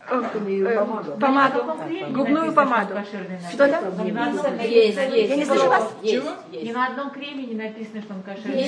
Помаду, губную помаду. Что это? Я не слышу вас. Ни на одном креме не написано, что он кошерный.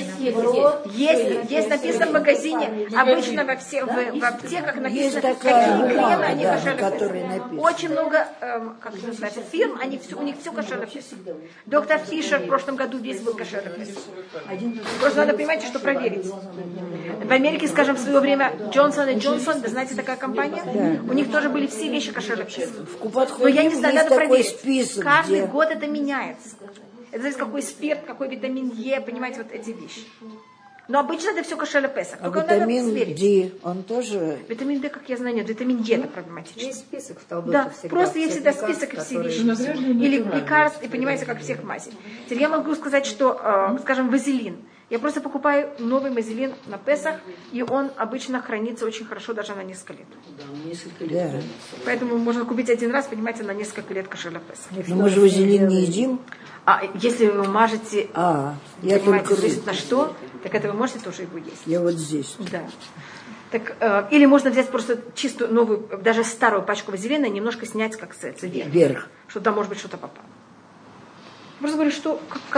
Есть написано в магазине, обычно в аптеках написано, какие кремы они кошерные. Очень много, как это называется, фирм, у них все кошерное. Доктор Фишер в прошлом году весь был кошерный. Просто надо понимать, что проверить. В Америке, скажем, в свое время Джонсон и Джонсон, вы знаете, такая компания, у них тоже были все вещи кошерные. Но я не знаю, надо проверить. Каждый год это меняется. Это зависит, какой спирт, какой витамин Е, понимаете, вот эти вещи. Но обычно это все кошер ле-песах. А витамин D, он тоже... Витамин D, как я знаю, нет. Витамин Е это проблематично. Есть список в Талмуде. Да, просто есть всегда список и все вещи. Или лекарств, и понимаете, как всех мазей. Теперь я могу сказать, что, скажем, вазелин. Я просто покупаю новый вазелин на Песах, и он обычно хранится очень хорошо даже на несколько лет. Да, несколько лет. Да. Поэтому можно купить один раз, понимаете, на несколько лет кошер ле-песах. Но мы же вазелин не едим. А если вы мажете, я понимаете, только зависит на что, так это вы можете тоже его есть. Я вот здесь. Да. Так, или можно взять просто чистую, новую, даже старую пачку вазелина и немножко снять, как сказать, вверх. Что там, может быть, что-то попало. Просто говорю, что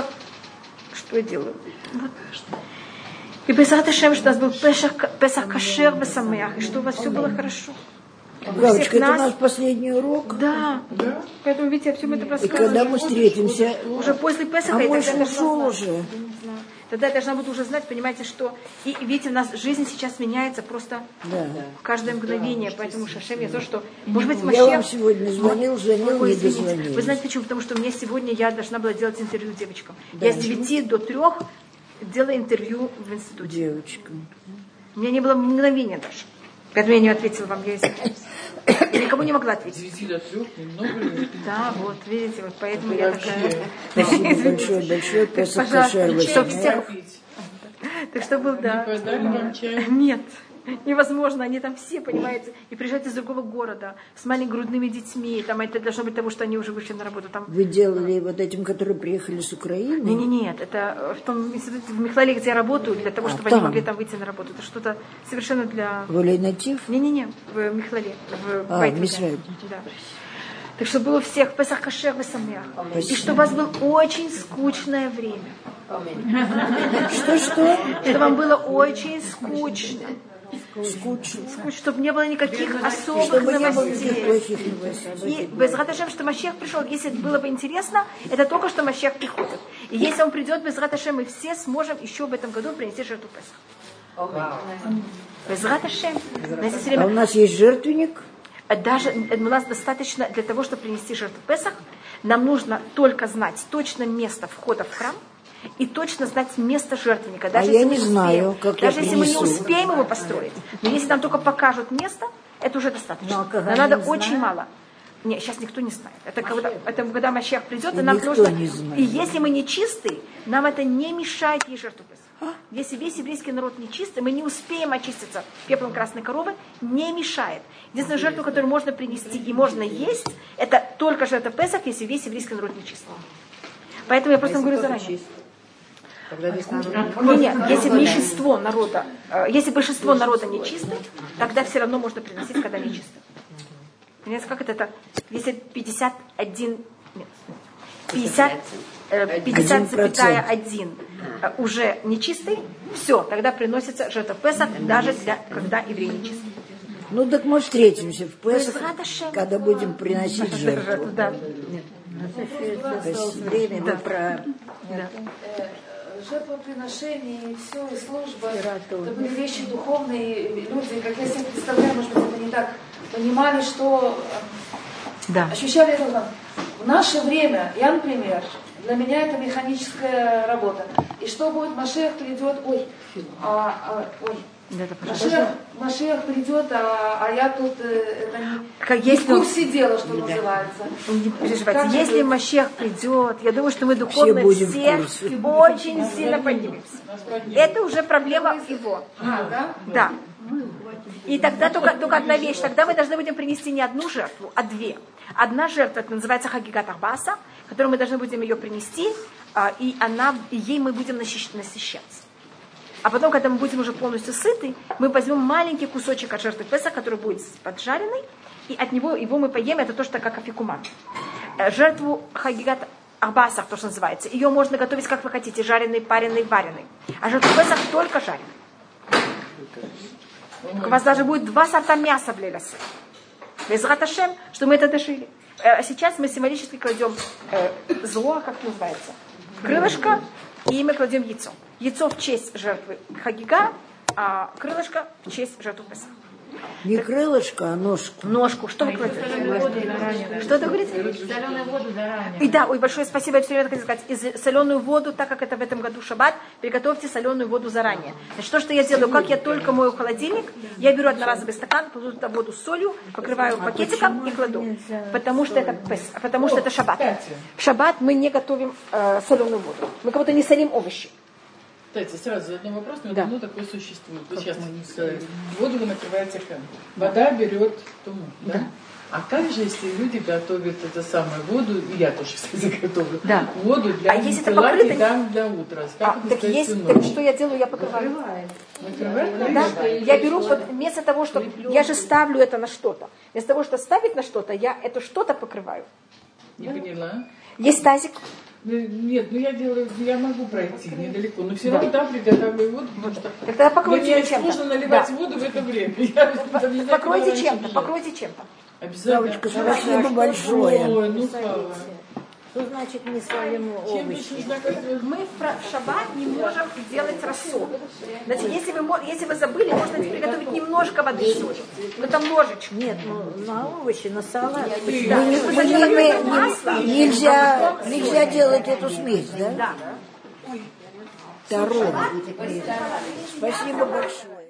я делаю. Вот. И Безрат Ашем, что у нас был Песах кашер весамеах, и что у вас все было хорошо. Галочка, это наш последний урок. Да. Поэтому, видите, я всем это рассказываю. И когда мы встретимся? Уже после Песаха. А мой ушел уже. Тогда я должна буду уже знать, понимаете, что... И видите, у нас жизнь сейчас меняется просто в каждое мгновение. Поэтому Шашем, я то, что... Может быть, я вам сегодня звонил, не дозвонил. Вы знаете почему? Потому что у меня сегодня я должна была делать интервью девочкам. Я с 9 до 3 делала интервью в институте. Девочкам. У меня не было мгновения даже. Поэтому я не ответила вам, я извиняюсь. Я никому не могла ответить. 9 до 3, немного. Да, вот, видите, вот поэтому я такая... Спасибо большое, Песах кошер. Так что был, да. Не подали вам чай? Нет. Невозможно, они там все, понимаете, и приезжают из другого города с маленькими грудными детьми, там это должно быть того, что они уже вышли на работу. Там... Вы делали вот этим, которые приехали с Украины? Нет, это в том институте, в Михлале, где я работаю, для того, чтобы они могли там выйти на работу. Это что-то совершенно для... В Лейнатив? Не, в Михлале, в Мисраиле. Да. Так что было у всех Песах кашер весамеах. И что у вас было очень скучное время. Что? Что вам было очень скучно. Скучно, чтобы не было никаких особых новостей. И Безрат Ашем, что Машех пришел, если было бы интересно, это только что Машех приходит. И если он придет, Безрат Ашем, мы все сможем еще в этом году принести жертву Песах. Безрат Ашем. А у нас есть жертвенник? даже у нас достаточно для того, чтобы принести жертву Песах, нам нужно только знать точно место входа в храм и точно знать место жертвенника. Даже я не знаю, как я принесу. Даже если мы не успеем его построить, но если нам только покажут место, это уже достаточно. Нам надо очень мало. Нет, сейчас никто не знает. Это когда Машиах придет, и нам нужно. И если мы не чистые, нам это не мешает есть жертву Песах. Если весь еврейский народ не чистый, мы не успеем очиститься пеплом красной коровы, не мешает. Единственная жертва, которую можно принести и можно есть, это только жертва Песах, если весь еврейский народ не чистый. Поэтому я просто говорю заранее. Нет, если большинство народа не чистое, тогда все равно можно приносить, когда не чисто. Понимаете, как это? Если 50,1 уже нечистый, все, тогда приносится жертва Песах, даже когда еврей нечистый. Ну так мы встретимся в Песах, когда будем приносить жертву. Да. Время про... Жертвоприношение и все, и служба, это были вещи духовные, люди, как я себе представляю, может быть, это не так понимали, что ощущали это. В наше время, я, например, для меня это механическая работа. И что будет, Машиах придет, Машиах придет, а я тут не в курсе дела, что называется. Не переживайте. Если Машиах придет, я думаю, что мы духовно все очень сильно поднимемся. Это уже проблема его. Да. И тогда только одна вещь. Тогда мы должны будем принести не одну жертву, а две. Одна жертва, это называется Хагигат Арбаса, которую мы должны будем ее принести, и ей мы будем насыщаться. А потом, когда мы будем уже полностью сыты, мы возьмем маленький кусочек от жертвы Песах, который будет поджаренный, и от него его мы поем, это то, что как афикуман. Жертву Хагигат Арбаса, то, что называется, ее можно готовить, как вы хотите, жареный, пареный, вареный. А жертву Песах только жареный. У вас даже будет 2 сорта мяса в лелясе. Безрат Ашем, что мы это дошили. А сейчас мы символически кладем зло, как это называется, крылышко, и мы кладем яйцо. Яйцо в честь жертвы Хагига, а крылышко в честь жертвы Песах. Не крылышко, а ножку. Ножку. Что вы кладете? Что ты говорите? Соленую воду заранее. И да, большое спасибо, я все время хотела сказать. Соленую воду, так как это в этом году шаббат, приготовьте соленую воду заранее. Значит, то, что я делаю, как я только мою холодильник, я беру одноразовый стакан, кладу туда воду с солью, покрываю пакетиком и кладу. Потому что это шаббат. В шаббат мы не готовим соленую воду. Мы как будто не солим овощи. Кстати, сразу задаю вопрос, но давно такое существует. Вы сейчас воду вы накрываете хэм. Вода берет туму, да? А как же, если люди готовят эту самую воду, и я тоже, кстати, готовлю, воду для пилати для утра? Так что я делаю, я покрываю. Да? Я беру, вместо того, что я же ставлю это на что-то. Вместо того, что ставить на что-то, я это что-то покрываю. Не поняла. Есть тазик. Нет, я могу пройти недалеко, но все равно там приготовлю воду, потому что тогда покройте чем-то. Нужно наливать воду в это время. Покройте чем-то. Обязательно. Спасибо большое. Ой, Что значит не солим овощи? Мы в шаббат не можем делать рассол. Значит, если вы забыли, можно приготовить немножко воды и соли. Но там ложечку. Нет, на овощи, на салат. Нельзя делать эту смесь, да? Да. Тарон. Спасибо большое.